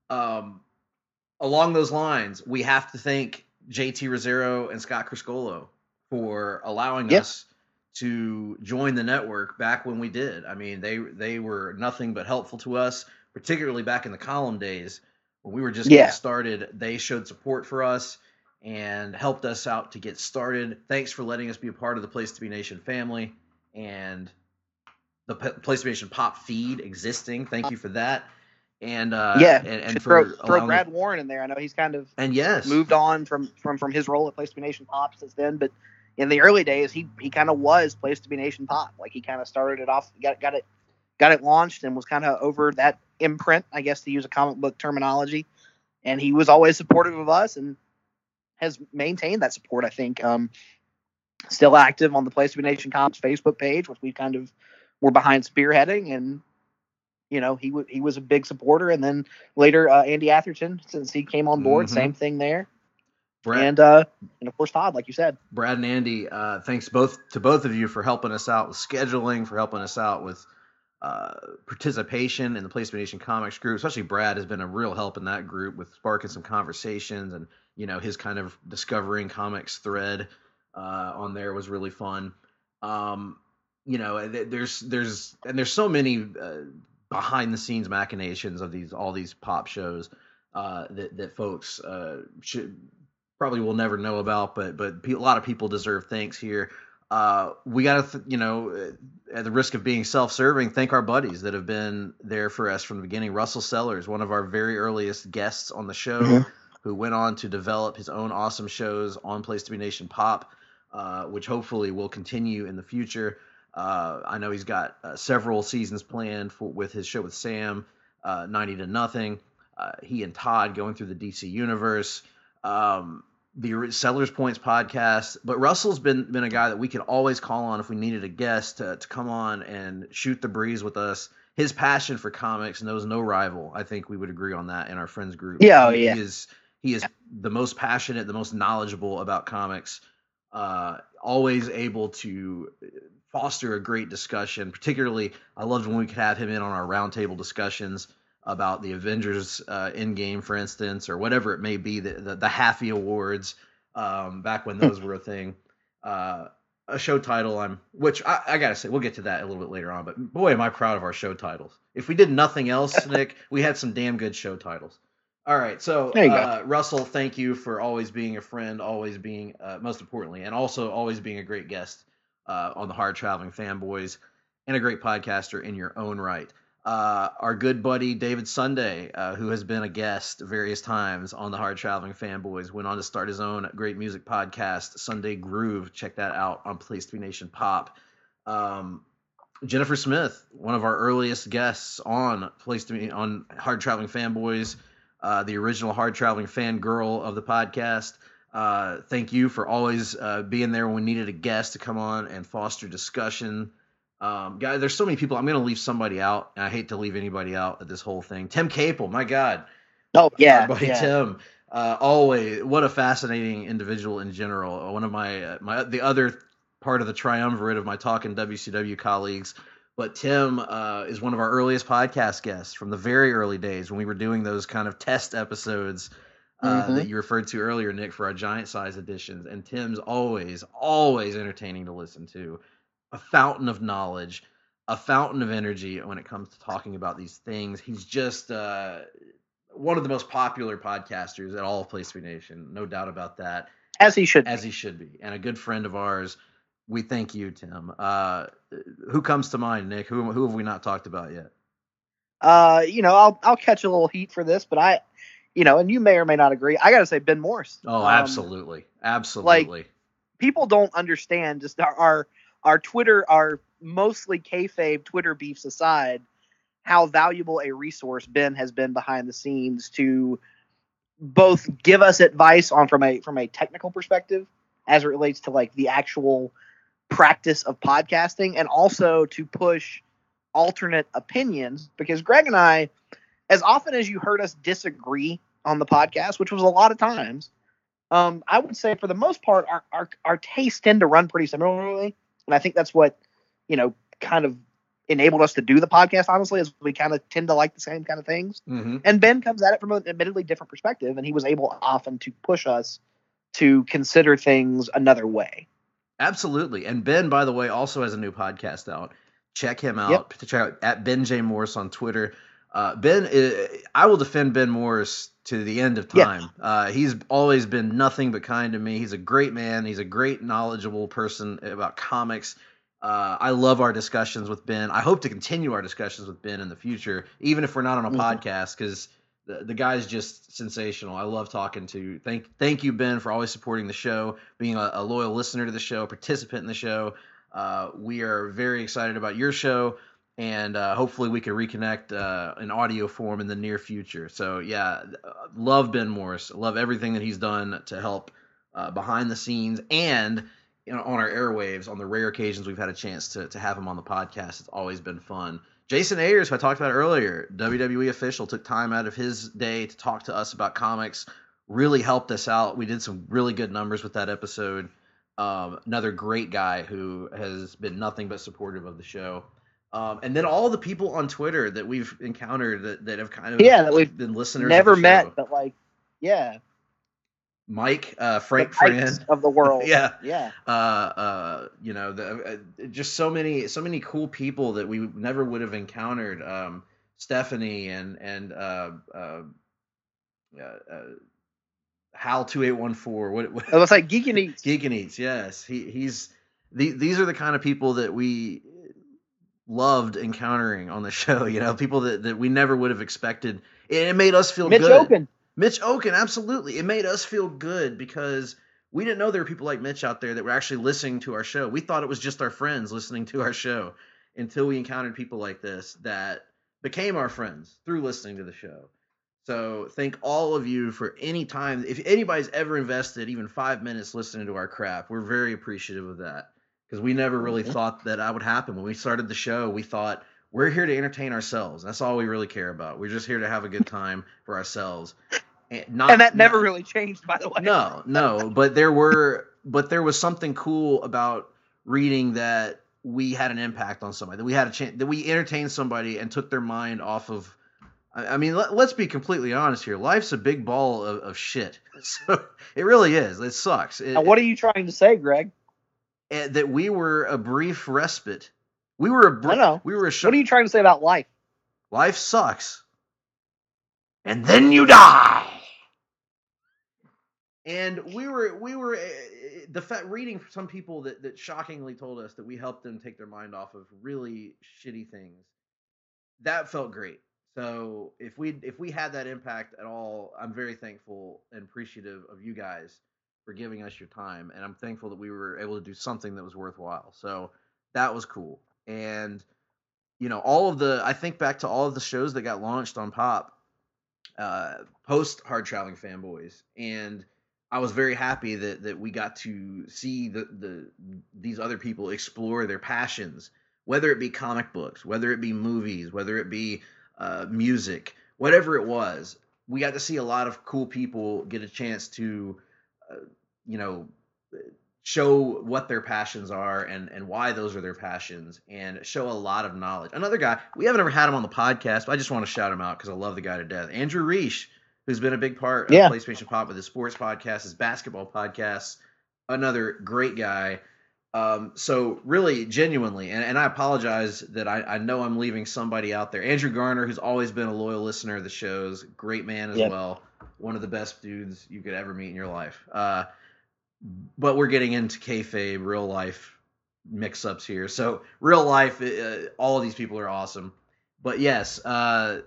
Along those lines, we have to thank JT Rosero and Scott Criscolo for allowing us to join the network back when we did. I mean, they were nothing but helpful to us, particularly back in the column days when we were just getting started. They showed support for us and helped us out to get started. Thanks for letting us be a part of the Place to Be Nation family and the Place to Be Nation pop feed existing. Thank you for that. And and for throw Brad Warren in there. I know he's kind of moved on from his role at Place to Be Nation Pop since then, but in the early days he kind of was Place to Be Nation Pop. Like, he kind of started it off, got it launched, and was kind of over that imprint, I guess, to use a comic book terminology. And he was always supportive of us and has maintained that support, I think. Still active on the Place to Be Nation Comics Facebook page, which we kind of were behind spearheading, and he was a big supporter. And then later Andy Atherton, since he came on board, same thing there. Brad, and of course Todd, like you said. Brad and Andy, thanks to both of you for helping us out with scheduling, for helping us out with participation in the Place to Be Nation Comics group. Especially Brad has been a real help in that group with sparking some conversations, and his kind of discovering comics thread on there was really fun. There's so many behind the scenes machinations of all these pop shows that folks probably will never know about, but a lot of people deserve thanks here. We got to, at the risk of being self-serving, thank our buddies that have been there for us from the beginning. Russell Sellers, one of our very earliest guests on the show, who went on to develop his own awesome shows on Place to Be Nation Pop, which hopefully will continue in the future. I know he's got several seasons planned with his show with Sam, 90 to Nothing. He and Todd going through the DC universe, the Sellers Points podcast. But Russell's been a guy that we could always call on if we needed a guest to come on and shoot the breeze with us. His passion for comics knows no rival. I think we would agree on that in our friends group. He is the most passionate, the most knowledgeable about comics. Always able to foster a great discussion. Particularly, I loved when we could have him in on our roundtable discussions about the Avengers Endgame, for instance, or whatever it may be, the Haffey Awards, back when those were a thing. A show title, which I gotta say, we'll get to that a little bit later on, but boy, am I proud of our show titles. If we did nothing else, Nick, we had some damn good show titles. All right, so Russell, thank you for always being a friend, always being, most importantly, and also always being a great guest on the Hard Traveling Fanboys. and a great podcaster in your own right. Our good buddy David Sunday, who has been a guest various times on the Hard Traveling Fanboys, went on to start his own great music podcast, Sunday Groove. Check that out on Place to Be Nation Pop. Jennifer Smith, one of our earliest guests on on Hard Traveling Fanboys, the original Hard Traveling fangirl of the podcast. Thank you for always being there when we needed a guest to come on and foster discussion. Guys, there's so many people. I'm going to leave somebody out, and I hate to leave anybody out of this whole thing. Tim Capel, my God. Oh, yeah. Our buddy Tim. Always, what a fascinating individual in general. One of the other part of the triumvirate of my Talkin' WCW colleagues. But Tim is one of our earliest podcast guests from the very early days when we were doing those kind of test episodes that you referred to earlier, Nick, for our giant size editions. And Tim's always entertaining to listen to. A fountain of knowledge, a fountain of energy when it comes to talking about these things. He's just one of the most popular podcasters at all of Place to Be Nation, no doubt about that. As he should be, and a good friend of ours. We thank you, Tim. Who comes to mind, Nick? Who have we not talked about yet? I'll catch a little heat for this, but and you may or may not agree. I got to say Ben Morse. Oh, absolutely. Like, people don't understand just our Twitter, our mostly kayfabe Twitter beefs aside, how valuable a resource Ben has been behind the scenes to both give us advice on from a technical perspective as it relates to like the actual practice of podcasting, and also to push alternate opinions, because Greg and I, as often as you heard us disagree on the podcast, which was a lot of times, I would say for the most part, our tastes tend to run pretty similarly. And I think that's what, kind of enabled us to do the podcast, honestly, is we kind of tend to like the same kind of things. Mm-hmm. And Ben comes at it from an admittedly different perspective, and he was able often to push us to consider things another way. Absolutely. And Ben, by the way, also has a new podcast out. Check him out. Yep. Check out at Ben J. Morris on Twitter. I will defend Ben Morris to the end of time. Yeah. He's always been nothing but kind to me. He's a great man. He's a great, knowledgeable person about comics. I love our discussions with Ben. I hope to continue our discussions with Ben in the future, even if we're not on a podcast, because the guy's just sensational. I love talking to. Thank you, Ben, for always supporting the show, being a loyal listener to the show, participant in the show. We are very excited about your show, and hopefully we can reconnect in audio form in the near future. So, yeah, love Ben Morris. Love everything that he's done to help behind the scenes and on our airwaves on the rare occasions we've had a chance to have him on the podcast. It's always been fun. Jason Ayers, who I talked about earlier, WWE official, took time out of his day to talk to us about comics, really helped us out. We did some really good numbers with that episode. Another great guy who has been nothing but supportive of the show. And then all the people on Twitter that we've encountered that have kind of that we've been listeners. Never met, but Mike, Frank Fran of the world. Yeah. Yeah. Just so many cool people that we never would have encountered. Stephanie and Hal 2814. What? It was like Geek and Eats. Geek and Eats. Yes, these are the kind of people that we loved encountering on the show. People that we never would have expected. It made us feel good. Mitch Oken, absolutely. It made us feel good because we didn't know there were people like Mitch out there that were actually listening to our show. We thought it was just our friends listening to our show until we encountered people like this that became our friends through listening to the show. So thank all of you for any time. If anybody's ever invested even 5 minutes listening to our crap, we're very appreciative of that, because we never really thought that would happen. When we started the show, we thought we're here to entertain ourselves. That's all we really care about. We're just here to have a good time for ourselves. And that never really changed, by the way. No, but there was something cool about reading that we had an impact on somebody, that we had a chance, that we entertained somebody and took their mind off of. I mean, let's be completely honest here. Life's a big ball of shit. So it really is. It sucks. Now, what are you trying to say, Greg? That we were a brief respite. We were a we were a. What are you trying to say about life? Life sucks. And then you die. And we were the fact reading some people that shockingly told us that we helped them take their mind off of really shitty things. That felt great. So if we had that impact at all, I'm very thankful and appreciative of you guys for giving us your time, and I'm thankful that we were able to do something that was worthwhile. So that was cool. And I think back to all of the shows that got launched on Pop post Hard Traveling Fanboys, and I was very happy that we got to see these other people explore their passions, whether it be comic books, whether it be movies, whether it be music, whatever it was. We got to see a lot of cool people get a chance to, show what their passions are and why those are their passions, and show a lot of knowledge. Another guy, we haven't ever had him on the podcast, but I just want to shout him out because I love the guy to death. Andrew Reich, who's been a big part of PlayStation Pop with his sports podcast, his basketball podcasts. Another great guy. So really, genuinely, and I apologize that I know I'm leaving somebody out there. Andrew Garner, who's always been a loyal listener of the shows, great man as well. One of the best dudes you could ever meet in your life. But we're getting into kayfabe, real life mix-ups here. So real life, all of these people are awesome. But yes, the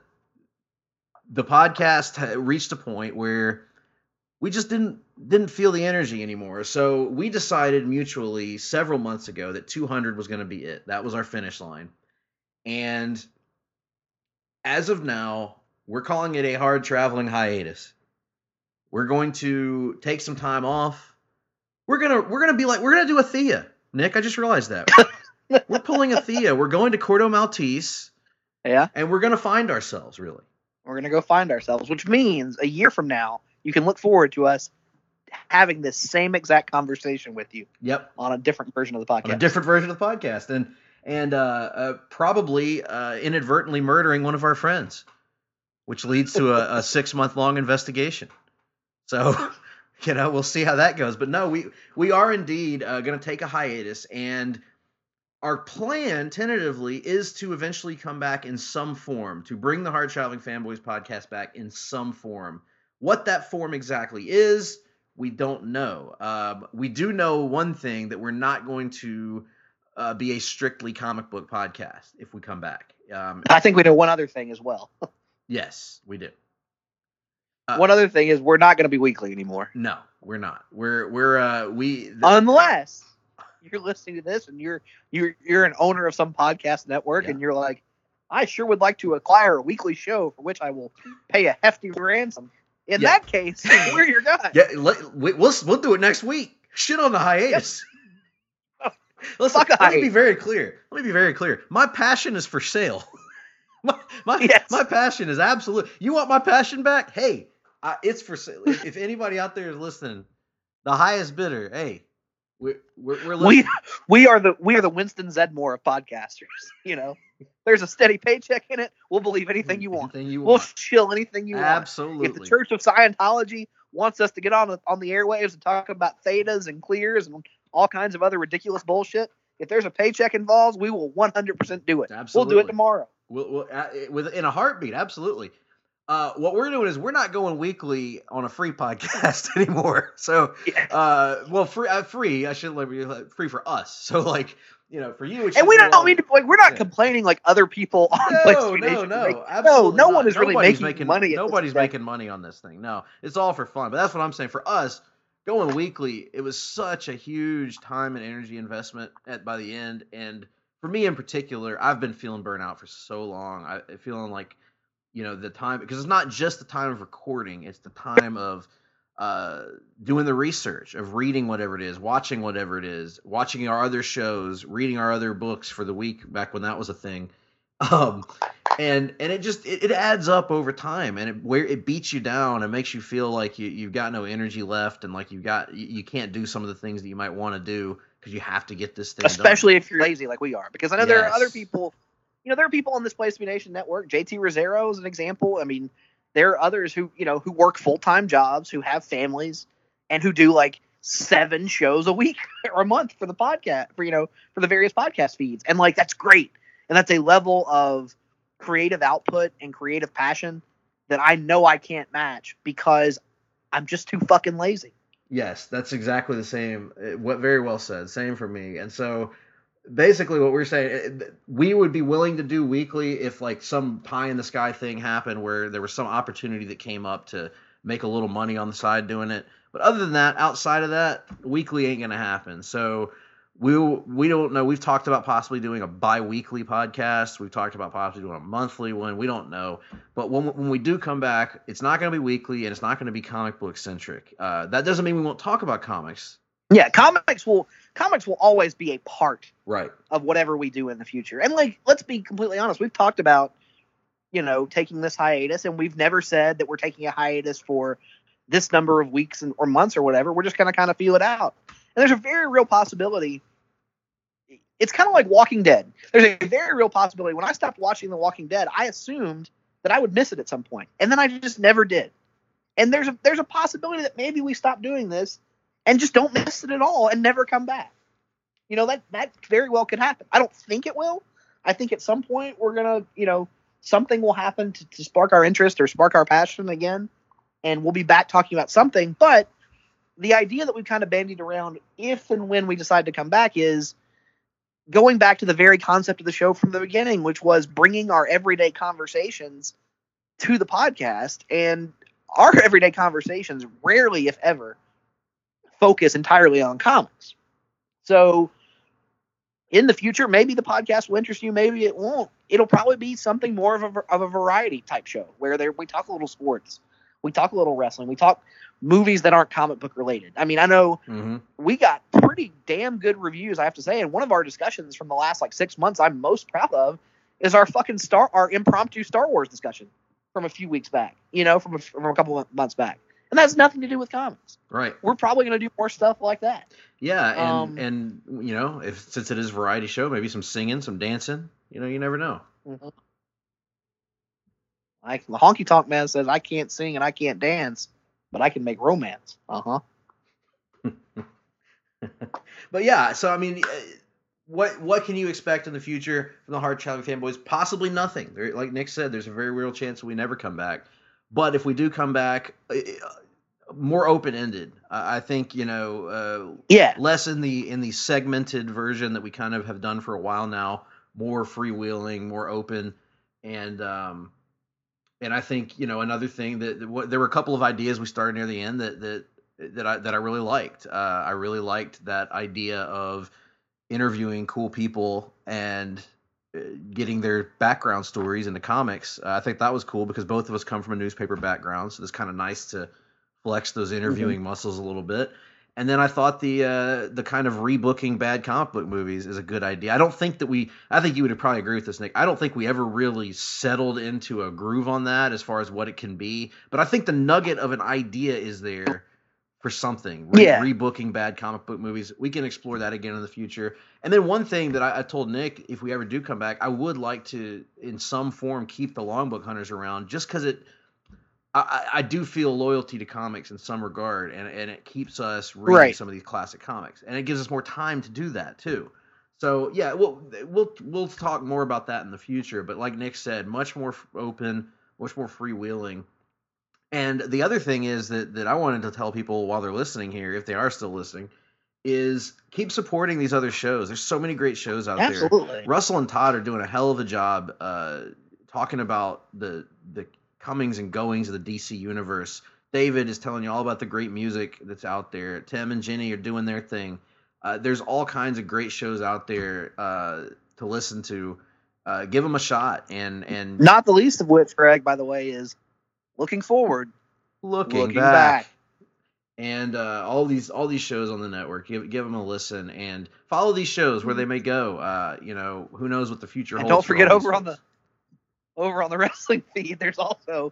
podcast reached a point where we just didn't feel the energy anymore. So we decided mutually several months ago that 200 was going to be it. That was our finish line. And as of now, we're calling it a hard traveling hiatus. We're going to take some time off. We're gonna do a Thea. Nick, I just realized that. We're pulling a Thea. We're going to Corto Maltese. Yeah. And we're gonna find ourselves, really. We're gonna go find ourselves, which means a year from now, you can look forward to us having this same exact conversation with you. Yep. On a different version of the podcast. On a different version of the podcast, and probably inadvertently murdering one of our friends, which leads to a 6-month-long investigation. So. We'll see how that goes. But no, we are indeed going to take a hiatus, and our plan, tentatively, is to eventually come back in some form, to bring the Hard Traveling Fanboys podcast back in some form. What that form exactly is, we don't know. We do know one thing, that we're not going to be a strictly comic book podcast if we come back. I think we know one other thing as well. Yes, we do. One other thing is we're not going to be weekly anymore. No, we're not. Unless you're listening to this and you're an owner of some podcast network and you're like, I sure would like to acquire a weekly show for which I will pay a hefty ransom. In that case, we're your guy. Yeah, we'll do it next week. Shit on the hiatus. Listen, let me be very clear. My passion is for sale. My passion is absolute. You want my passion back? Hey. It's for sale. If anybody out there is listening, the highest bidder. Hey, we're listening. We are the Winston Zedmore of podcasters. There's a steady paycheck in it. We'll believe anything you want. We'll chill anything you want. Absolutely. If the Church of Scientology wants us to get on the airwaves and talk about thetas and clears and all kinds of other ridiculous bullshit, if there's a paycheck involved, we will 100% do it. Absolutely. We'll do it tomorrow. We'll in a heartbeat. Absolutely. What we're doing is we're not going weekly on a free podcast anymore. So, free. I should let you free for us. So, for you, and we don't mean to. We're not complaining like other people on PlayStation. No, absolutely. No one is really making money. Nobody's making money on this thing. No, it's all for fun. But that's what I'm saying. For us, going weekly, it was such a huge time and energy investment by the end. And for me in particular, I've been feeling burnout for so long. I'm feeling like. The time, because it's not just the time of recording, it's the time of doing the research, of reading whatever it is, watching whatever it is, watching our other shows, reading our other books for the week back when that was a thing. And it adds up over time, and it beats you down and makes you feel like you've got no energy left, and like you can't do some of the things that you might want to do because you have to get this thing especially done. If you're lazy like we are, because I know there are other people. There are people on this Place to Be Nation network. JT Rosero is an example. I mean, there are others who work full-time jobs, who have families, and who do like 7 shows a week or a month for the podcast, for the various podcast feeds. And like, that's great. And that's a level of creative output and creative passion that I know I can't match because I'm just too fucking lazy. Yes, that's exactly the same. What very well said. Same for me. And so basically what we're saying, we would be willing to do weekly if like some pie in the sky thing happened where there was some opportunity that came up to make a little money on the side doing it. But other than that, outside of that, weekly ain't going to happen. So we don't know. We've talked about possibly doing a bi-weekly podcast. We've talked about possibly doing a monthly one. We don't know. But when we do come back, it's not going to be weekly and it's not going to be comic book centric. That doesn't mean we won't talk about comics. Yeah, comics will always be a part Right. of whatever we do in the future. And like, let's be completely honest. We've talked about, taking this hiatus, and we've never said that we're taking a hiatus for this number of weeks or months or whatever. We're just going to kind of feel it out. And there's a very real possibility. It's kind of like Walking Dead. There's a very real possibility. When I stopped watching The Walking Dead, I assumed that I would miss it at some point, and then I just never did. And there's a possibility that maybe we stop doing this and just don't miss it at all and never come back. That very well could happen. I don't think it will. I think at some point we're gonna, something will happen to spark our interest or spark our passion again, and we'll be back talking about something. But the idea that we've kind of bandied around, if and when we decide to come back, is going back to the very concept of the show from the beginning, which was bringing our everyday conversations to the podcast. And our everyday conversations rarely, if ever, focus entirely on comics. So in the future, maybe the podcast will interest you, maybe it won't. It'll probably be something more of a variety type show where we talk a little sports, we talk a little wrestling, we talk movies that aren't comic book related. I mean, I know we got pretty damn good reviews, I have to say. And one of our discussions from the last 6 months I'm most proud of is our impromptu Star Wars discussion from a few weeks back, from a couple of months back. And that has nothing to do with comics. Right. We're probably going to do more stuff like that. Yeah, and since it is a variety show, maybe some singing, some dancing. You never know. Mm-hmm. Like the Honky Tonk Man says, I can't sing and I can't dance, but I can make romance. Uh-huh. But yeah, so I mean, what can you expect in the future from the Hard Traveling Fanboys? Possibly nothing. Like Nick said, there's a very real chance that we never come back. But if we do come back, more open-ended. I think, less in the segmented version that we kind of have done for a while now. More freewheeling, more open, and I think another thing that there were a couple of ideas we started near the end that I really liked. I really liked that idea of interviewing cool people and getting their background stories into comics. I think that was cool because both of us come from a newspaper background, so it's kind of nice to flex those interviewing muscles a little bit. And then I thought the kind of rebooking bad comic book movies is a good idea. I think you would probably agree with this, Nick. I don't think we ever really settled into a groove on that as far as what it can be. But I think the nugget of an idea is there for something. Rebooking bad comic book movies. We can explore that again in the future. And then one thing that I told Nick, if we ever do come back, I would like to, in some form, keep the Longbook Hunters around just because I do feel loyalty to comics in some regard, and it keeps us reading some of these classic comics, and it gives us more time to do that too. So yeah, we'll talk more about that in the future. But like Nick said, much more open, much more freewheeling. And the other thing is that I wanted to tell people while they're listening here, if they are still listening, is keep supporting these other shows. There's so many great shows out there. Russell and Todd are doing a hell of a job talking about the comings and goings of the DC universe. David is telling you all about the great music that's out there. Tim and Jenny are doing their thing. There's all kinds of great shows out there to listen to. Give them a shot. And not the least of which, Greg, by the way, is Looking Forward. Looking back. And all these shows on the network, give them a listen and follow these shows where they may go. Who knows what the future holds. And don't forget over on the wrestling feed, there's also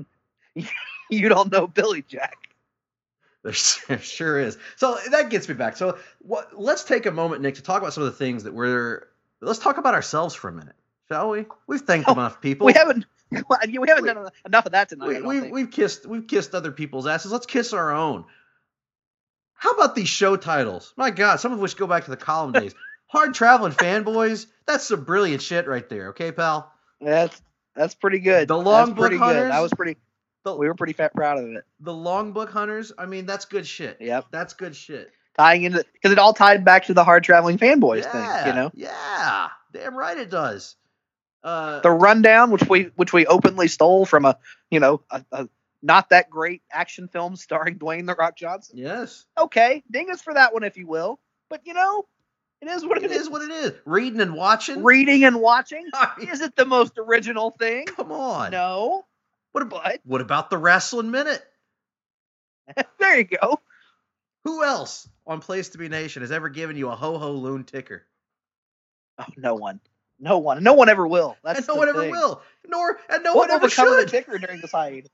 You Don't Know Billy Jack. There sure is. So that gets me back. So let's take a moment, Nick, to talk about some of the things that let's talk about ourselves for a minute, shall we? We've thanked enough people. We haven't done enough of that tonight. We've kissed other people's asses. Let's kiss our own. How about these show titles? My God, some of which go back to the column days. Hard Traveling Fanboys. That's some brilliant shit right there. Okay, pal. That's pretty good. The Longbook Hunters. That was pretty. We were pretty proud of it. The Longbook Hunters, I mean, that's good shit. Yep. That's good shit. Tying into, because it all tied back to the Hard Traveling Fanboys thing, you know? Yeah. Damn right it does. The Rundown, which we openly stole from a not that great action film starring Dwayne The Rock Johnson. Yes. Okay, ding us for that one if you will. But it is what it is. What it is. Reading and watching. Reading and watching. I mean, Is it the most original thing? come on. No. What about the Wrestling Minute? There you go. Who else on Place to Be Nation has ever given you a ho-ho loon ticker? Oh, no one. No one ever will. That's And no one ever will. No What one ever will become of the should. ticker during this hiatus?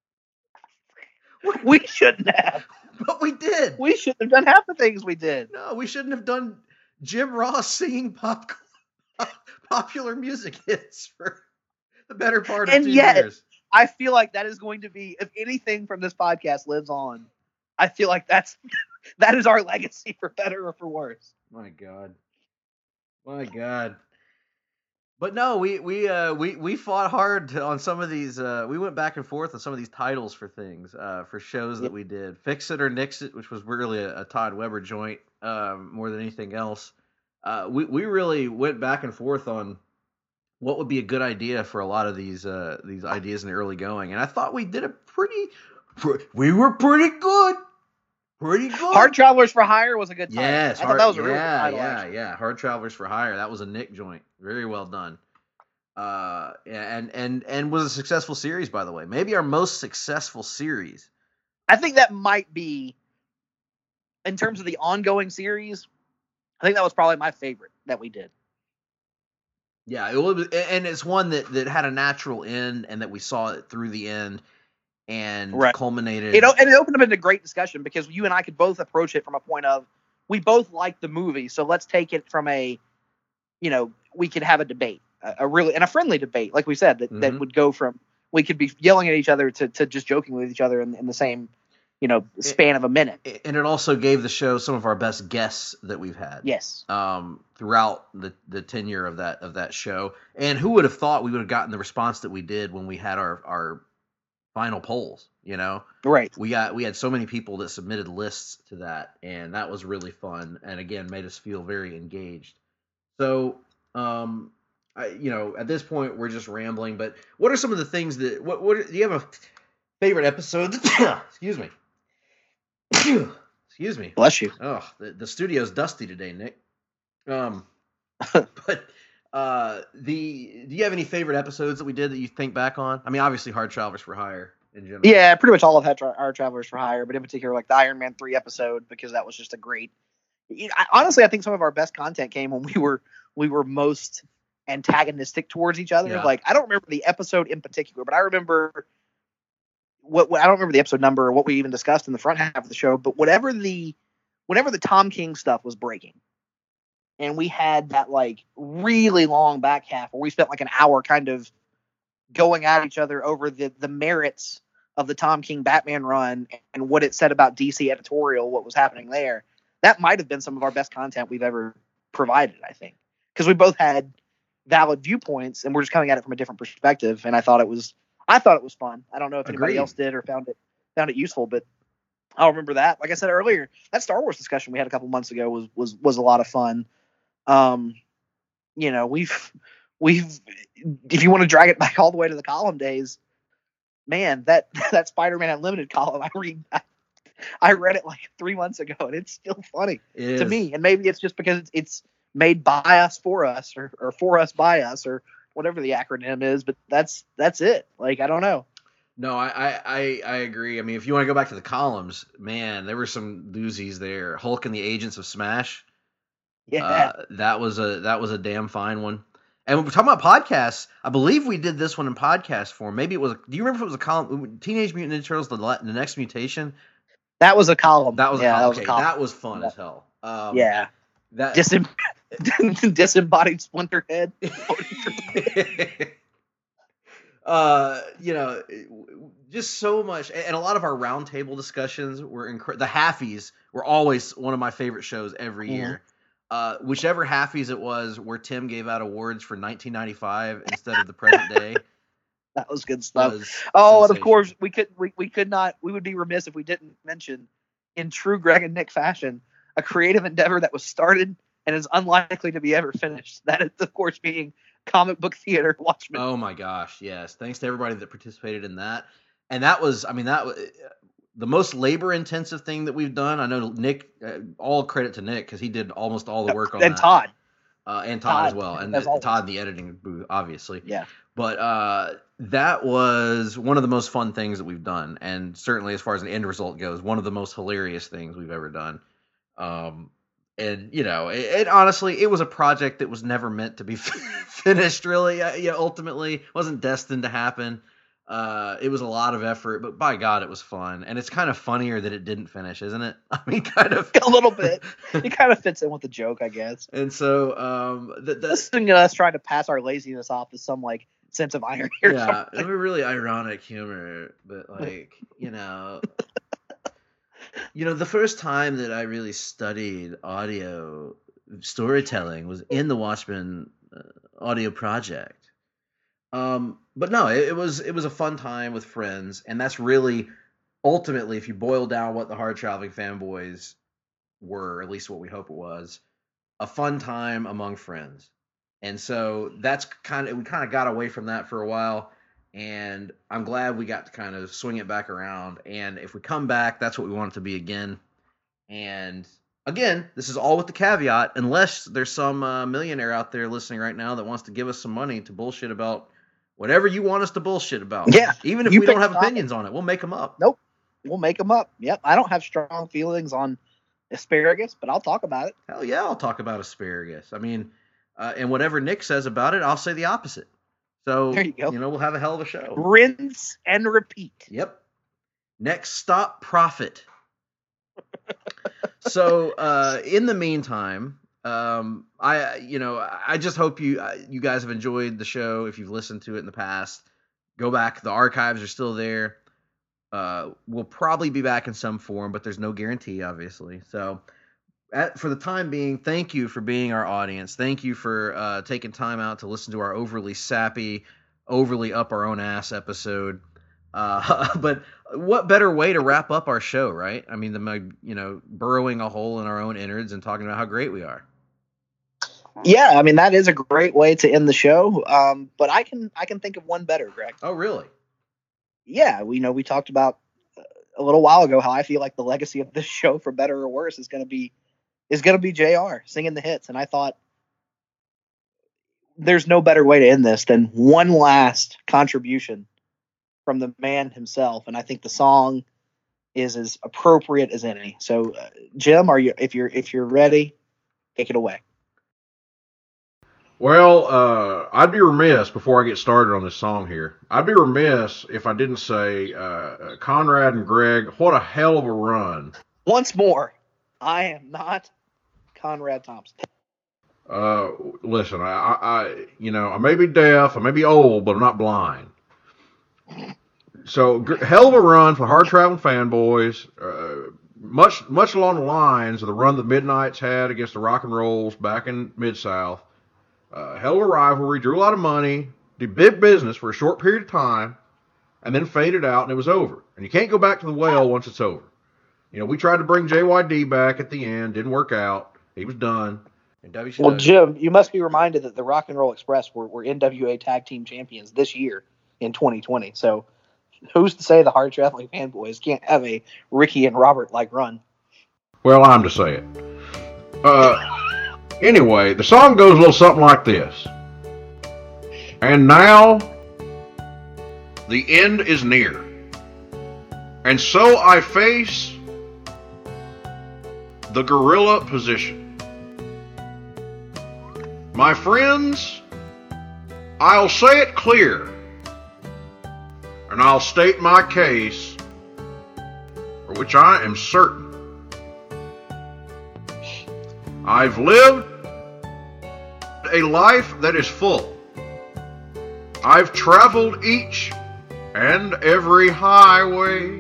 We shouldn't have. But we did. We shouldn't have done half the things we did. No, we shouldn't have done Jim Ross singing popular music hits for the better part of And 2 yet- years. I feel like that is going to be, if anything from this podcast lives on, I feel like that is our legacy, for better or for worse. My God. But no, we fought hard on some of these. We went back and forth on some of these titles for things, for shows that we did. Fix It or Nix It, which was really a Todd Weber joint, more than anything else. We really went back and forth on what would be a good idea for a lot of these ideas in the early going, and I thought we did we were pretty good. Pretty good. Hard Travelers for Hire was a good title. Yes, I thought that was a really good title. yeah. Hard Travelers for Hire. That was a Nick joint. Very well done. And was a successful series, by the way. Maybe our most successful series. I think that might be, in terms of the ongoing series, I think that was probably my favorite that we did. Yeah, it was, and it's one that had a natural end, and that we saw it through the end, and culminated. And it opened up into great discussion, because you and I could both approach it from a point of, we both like the movie, so let's take it from a, we could have a debate, a friendly debate, like we said, that would go from, we could be yelling at each other to just joking with each other in the same, span of a minute. And it also gave the show some of our best guests that we've had. Yes. Throughout the tenure of that show. And who would have thought we would have gotten the response that we did when we had our final polls, Right. We had so many people that submitted lists to that, and that was really fun, and again made us feel very engaged. So, at this point we're just rambling, but what are some of the things that what do you have a favorite episode? Excuse me. Excuse me. Bless you. Oh, the studio's dusty today, Nick. But do you have any favorite episodes that we did that you think back on? I mean, obviously, Hard Travelers for Hire in general. Yeah, pretty much all of our Travelers for Hire, but in particular, like the Iron Man 3 episode, because that was just a great. Honestly, I think some of our best content came when we were most antagonistic towards each other. Yeah. Like, I don't remember the episode in particular, but I remember I don't remember the episode number or what we even discussed in the front half of the show. But whenever the Tom King stuff was breaking, and we had that like really long back half where we spent like an hour kind of going at each other over the merits of the Tom King Batman run and what it said about DC editorial, what was happening there. That might have been some of our best content we've ever provided, I think, because we both had valid viewpoints and we're just coming at it from a different perspective. And I thought it was fun. I don't know if anybody else did or found it useful, but I'll remember that. Like I said earlier, that Star Wars discussion we had a couple months ago was a lot of fun. We've if you want to drag it back all the way to the column days, man, that Spider-Man Unlimited column I read it like 3 months ago, and it's still funny to me. And maybe it's just because it's made by us for us, or for us by us, or whatever the acronym is. But that's it. Like, I don't know. No, I agree. I mean, if you want to go back to the columns, man, there were some doozies there. Hulk and the Agents of Smash. Yeah, that was a damn fine one. And when we're talking about podcasts, I believe we did this one in podcast form. Maybe it was. Do you remember if it was a column? Teenage Mutant Ninja Turtles: The Next Mutation. That was a column. That was a column. That was fun as hell. Yeah. That disembodied Splinterhead. Just so much, and a lot of our roundtable discussions were the Halfies were always one of my favorite shows every year. Whichever Halfies it was, where Tim gave out awards for 1995 instead of the present day. That was good stuff. Was Oh, and of sensational. course we would be remiss if we didn't mention, in true Greg and Nick fashion, a creative endeavor that was started and is unlikely to be ever finished. That is, of course, being comic book theater Watchmen. Oh my gosh, yes. Thanks to everybody that participated in that. And that was the most labor intensive thing that we've done. I know Nick, all credit to Nick because he did almost all the work on that. And Todd. And Todd as well. And as always. Todd in the editing booth, obviously. Yeah. But that was one of the most fun things that we've done. And certainly as far as the end result goes, one of the most hilarious things we've ever done. And, you know, it honestly, it was a project that was never meant to be finished, really. Ultimately, wasn't destined to happen. It was a lot of effort, but by God, it was fun. And it's kind of funnier that it didn't finish, isn't it? I mean, kind of. A little bit. It kind of fits in with the joke, I guess. And so, listening to us trying to pass our laziness off as some, like, sense of irony or yeah, something. it was really ironic humor, but, like, the first time that I really studied audio storytelling was in the Watchmen audio project. But no, it was a fun time with friends, and that's really ultimately, if you boil down what the Hard Traveling Fanboys were, at least what we hope it was, a fun time among friends. And so we kind of got away from that for a while, and I'm glad we got to kind of swing it back around. And if we come back, that's what we want it to be again. And again, this is all with the caveat, unless there's some millionaire out there listening right now that wants to give us some money to bullshit about whatever you want us to bullshit about. Yeah. Even if You we don't pick have the topic. opinions on it, we'll make them up. Nope. We'll make them up. Yep. I don't have strong feelings on asparagus, but I'll talk about it. Hell yeah, I'll talk about asparagus. I mean, and whatever Nick says about it, I'll say the opposite. So, There you go. We'll have a hell of a show. Rinse and repeat. Yep. Next stop, profit. So, in the meantime, I just hope you guys have enjoyed the show. If you've listened to it in the past, go back. The archives are still there. We'll probably be back in some form, but there's no guarantee, obviously. So, for the time being, thank you for being our audience. Thank you for taking time out to listen to our overly sappy, overly up our own ass episode. But what better way to wrap up our show, right? I mean, burrowing a hole in our own innards and talking about how great we are. Yeah, I mean, that is a great way to end the show. But I can think of one better, Greg. Oh, really? Yeah, we talked about a little while ago how I feel like the legacy of this show, for better or worse, is going to be JR singing the hits. And I thought there's no better way to end this than one last contribution from the man himself. And I think the song is as appropriate as any. So, Jim, if you're ready, take it away. Well, I'd be remiss before I get started on this song here. I'd be remiss if I didn't say, Conrad and Greg, what a hell of a run. Once more, I am not Conrad Thompson. Listen, I may be deaf, I may be old, but I'm not blind. So, hell of a run for Hard Traveling Fanboys. Much along the lines of the run that Midnights had against the Rock and Rolls back in Mid-South. Hell of a rivalry, drew a lot of money, did big business for a short period of time, and then faded out and it was over. And you can't go back to the well once it's over. We tried to bring JYD back at the end, didn't work out. He was done. And WCW. Well, Jim, you must be reminded that the Rock and Roll Express were NWA Tag Team Champions this year in 2020. So who's to say the Hard Traveling Fanboys can't have a Ricky and Robert-like run? Well, I'm to say it. Anyway, the song goes a little something like this. And now, the end is near. And so I face the gorilla position. My friends, I'll say it clear. And I'll state my case, for which I am certain. I've lived a life that is full. I've traveled each and every highway.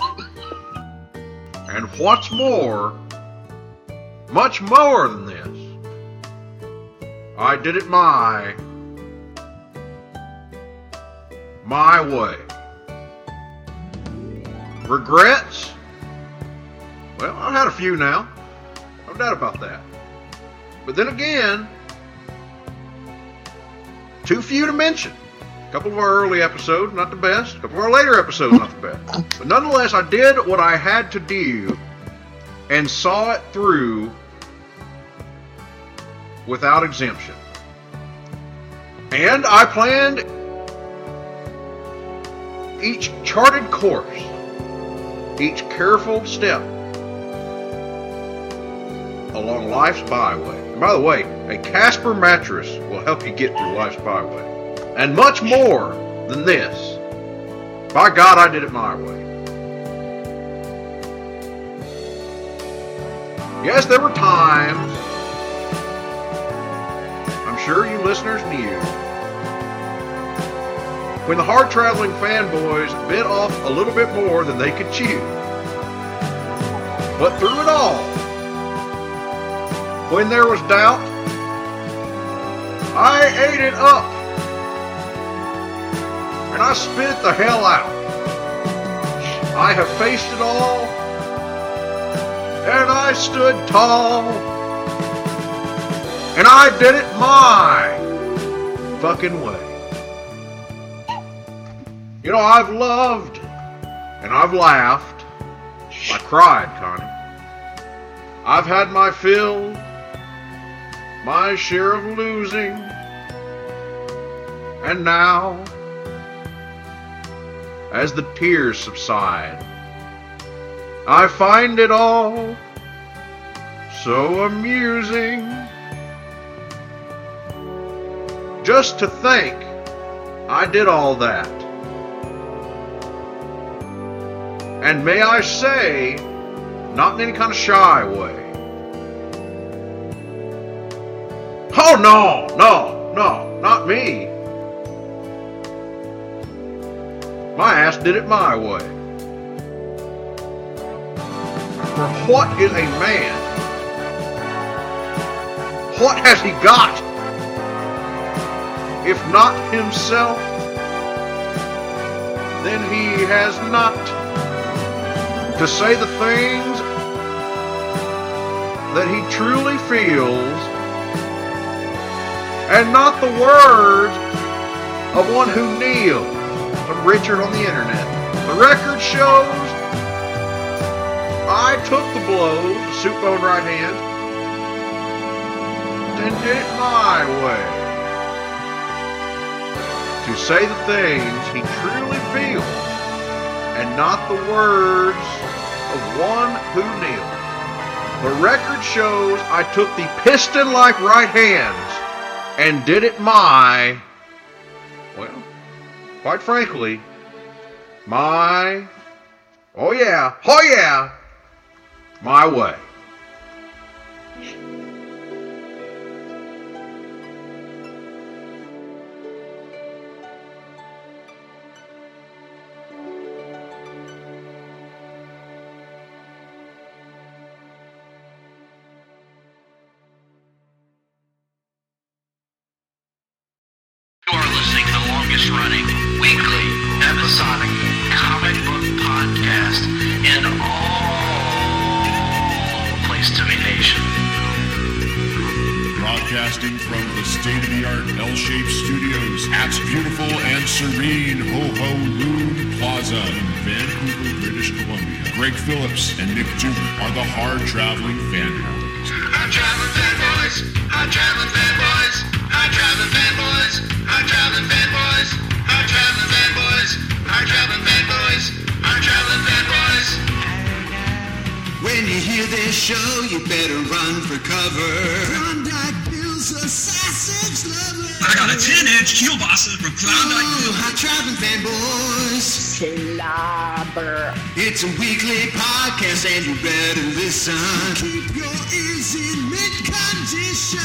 And what's more, much more than this, I did it my my way. Regrets? Well, I've had a few now. No doubt about that. But then again, too few to mention. A couple of our early episodes, not the best. A couple of our later episodes, not the best. But nonetheless, I did what I had to do and saw it through without exemption. And I planned each charted course, each careful step along life's byway. And by the way, a Casper mattress will help you get through life's byway. And much more than this. By God, I did it my way. Yes, there were times, I'm sure you listeners knew, when the hard-traveling fanboys bit off a little bit more than they could chew. But through it all, when there was doubt, I ate it up. And I spit it the hell out. I have faced it all, and I stood tall, and I did it my fucking way. You know, I've loved, and I've laughed. I cried, Connie. I've had my fill, my share of losing, and now, as the tears subside, I find it all so amusing just to think I did all that. And may I say, not in any kind of shy way. Oh, no, not me. My ass did it my way. For what is a man? What has he got? If not himself, then he has not to say the things that he truly feels, and not the words of one who kneels. From Richard on the internet. The record shows I took the blows, the soup bone right hand, and did it my way. To say the things he truly feels, and not the words of one who kneels. The record shows I took the piston-like right hands and did it my, well, quite frankly, my, oh yeah, my way. You are listening to the longest running weekly episodic comic book podcast in all Place to Be Nation. Broadcasting from the state-of-the-art L-shaped studios at beautiful and serene Ho-Ho Loon Plaza in Vancouver, British Columbia. Greg Phillips and Nick Duke are the hard-traveling fanboys. Hard-traveling fanboys, hard-traveling fanboys, hard-traveling fanboys, hard-traveling fanboys, hard-traveling fanboys, hard-traveling fanboys, hard-traveling fanboys. When you hear this show, you better run for cover. Klondike Bill's a sausage lover. I got a 10-inch kielbasa from Klondike Bill. Hot-traveling fanboys. Slobber. It's a weekly podcast and you better listen. Keep your ears in mid-condition.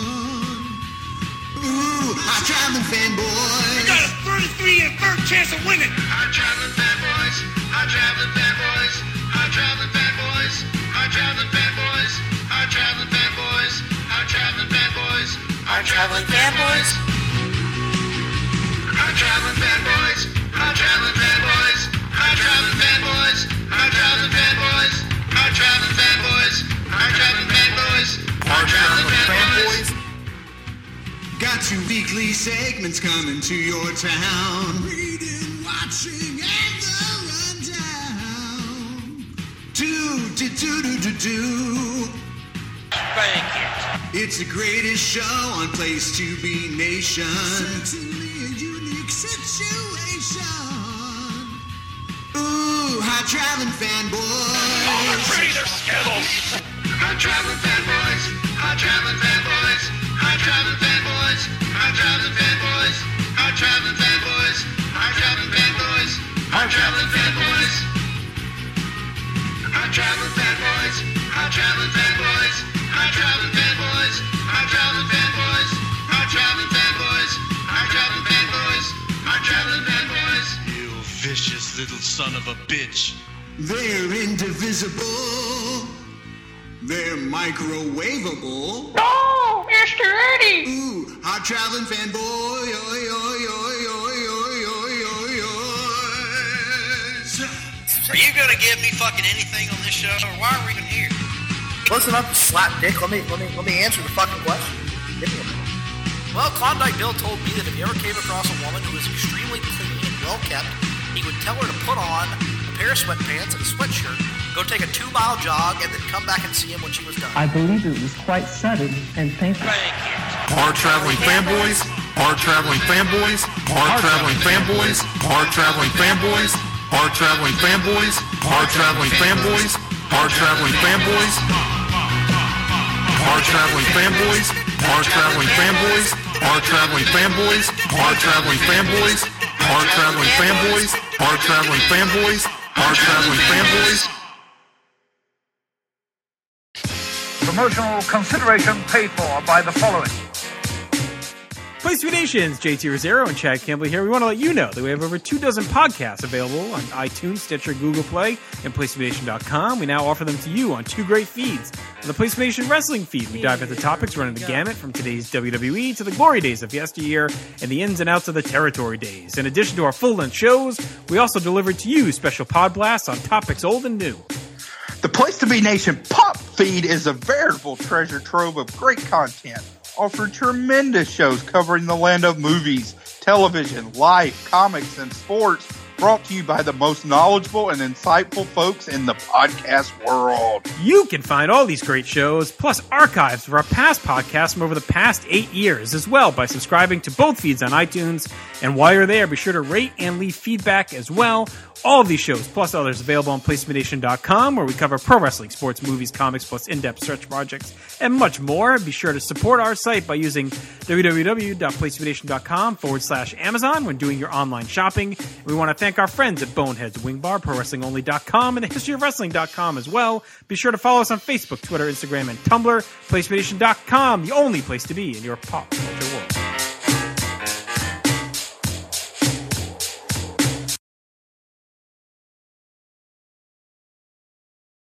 Ooh, hot-traveling fanboys. I got a 33 and third chance of winning. Hard-traveling fanboys, hard-traveling fanboys, hard-traveling fanboys, hard-traveling fanboys, hard-traveling fanboys, hard-traveling fanboys, hard-traveling fanboys, hard-traveling fanboys. Got 2 weekly segments coming to your town. Reading, watching, and the rundown. Do. Thank it. It's the greatest show on Place to Be Nation. Certainly a unique situation. Ooh, hot traveling fanboys. I'm ready to skittles. Hot traveling fanboys. Hot traveling fanboys. Hot traveling fanboys. Hot traveling fanboys. Hot traveling fanboys. Hot traveling fanboys. Hot traveling fanboys. Hot traveling fanboys. Hot traveling fanboys. Hot traveling fanboys. Hot traveling fanboys. Hot traveling fanboys. Hot traveling fanboys. Hot traveling fanboys. You vicious little son of a bitch. They're indivisible. They're microwavable. Oh, Mr. Eddie. Ooh, hot traveling fanboy. Oi, oi, oi, oi, oi, oi, oi, oi. Are you gonna give me fucking anything on this show, or why are we even here? Listen up, you slap dick. Let me answer the fucking question. Give me a minute. Well, Klondike Bill told me that if he ever came across a woman who was extremely clean and well kept, he would tell her to put on a pair of sweatpants and a sweatshirt, go take a 2-mile jog, and then come back and see him when she was done. I believe it was quite sudden and painful. Hard traveling fanboys, hard traveling fanboys, hard traveling fanboys, hard traveling fanboys, hard traveling fanboys, hard traveling fanboys, hard traveling fanboys, hard traveling fanboys, hard traveling fanboys, hard traveling fanboys, hard traveling fanboys, hard traveling fanboys, hard traveling fanboys, hard traveling fanboys. Promotional consideration paid for by the following. Place to Be Nation's JT Rosero and Chad Campbell here. We want to let you know that we have over 24 podcasts available on iTunes, Stitcher, Google Play, and PlaceToBeNation.com. We now offer them to you on 2 great feeds. On the Place to Be Nation wrestling feed, we dive into topics running the gamut from today's WWE to the glory days of yesteryear and the ins and outs of the territory days. In addition to our full-length shows, we also deliver to you special pod blasts on topics old and new. The Place to Be Nation pop feed is a veritable treasure trove of great content. Offered tremendous shows covering the land of movies, television, life, comics, and sports, brought to you by the most knowledgeable and insightful folks in the podcast world. You can find all these great shows, plus archives of our past podcasts from over the past 8 years as well by subscribing to both feeds on iTunes. And while you're there, be sure to rate and leave feedback as well. All of these shows, plus others, available on PlaceToBeNation.com, where we cover pro wrestling, sports, movies, comics, plus in-depth search projects, and much more. Be sure to support our site by using www.PlaceToBeNation.com/Amazon when doing your online shopping. We want to thank our friends at Boneheads Wing Bar, ProWrestlingOnly.com, and TheHistoryOfWrestling.com as well. Be sure to follow us on Facebook, Twitter, Instagram, and Tumblr. PlaceToBeNation.com, the only place to be in your pop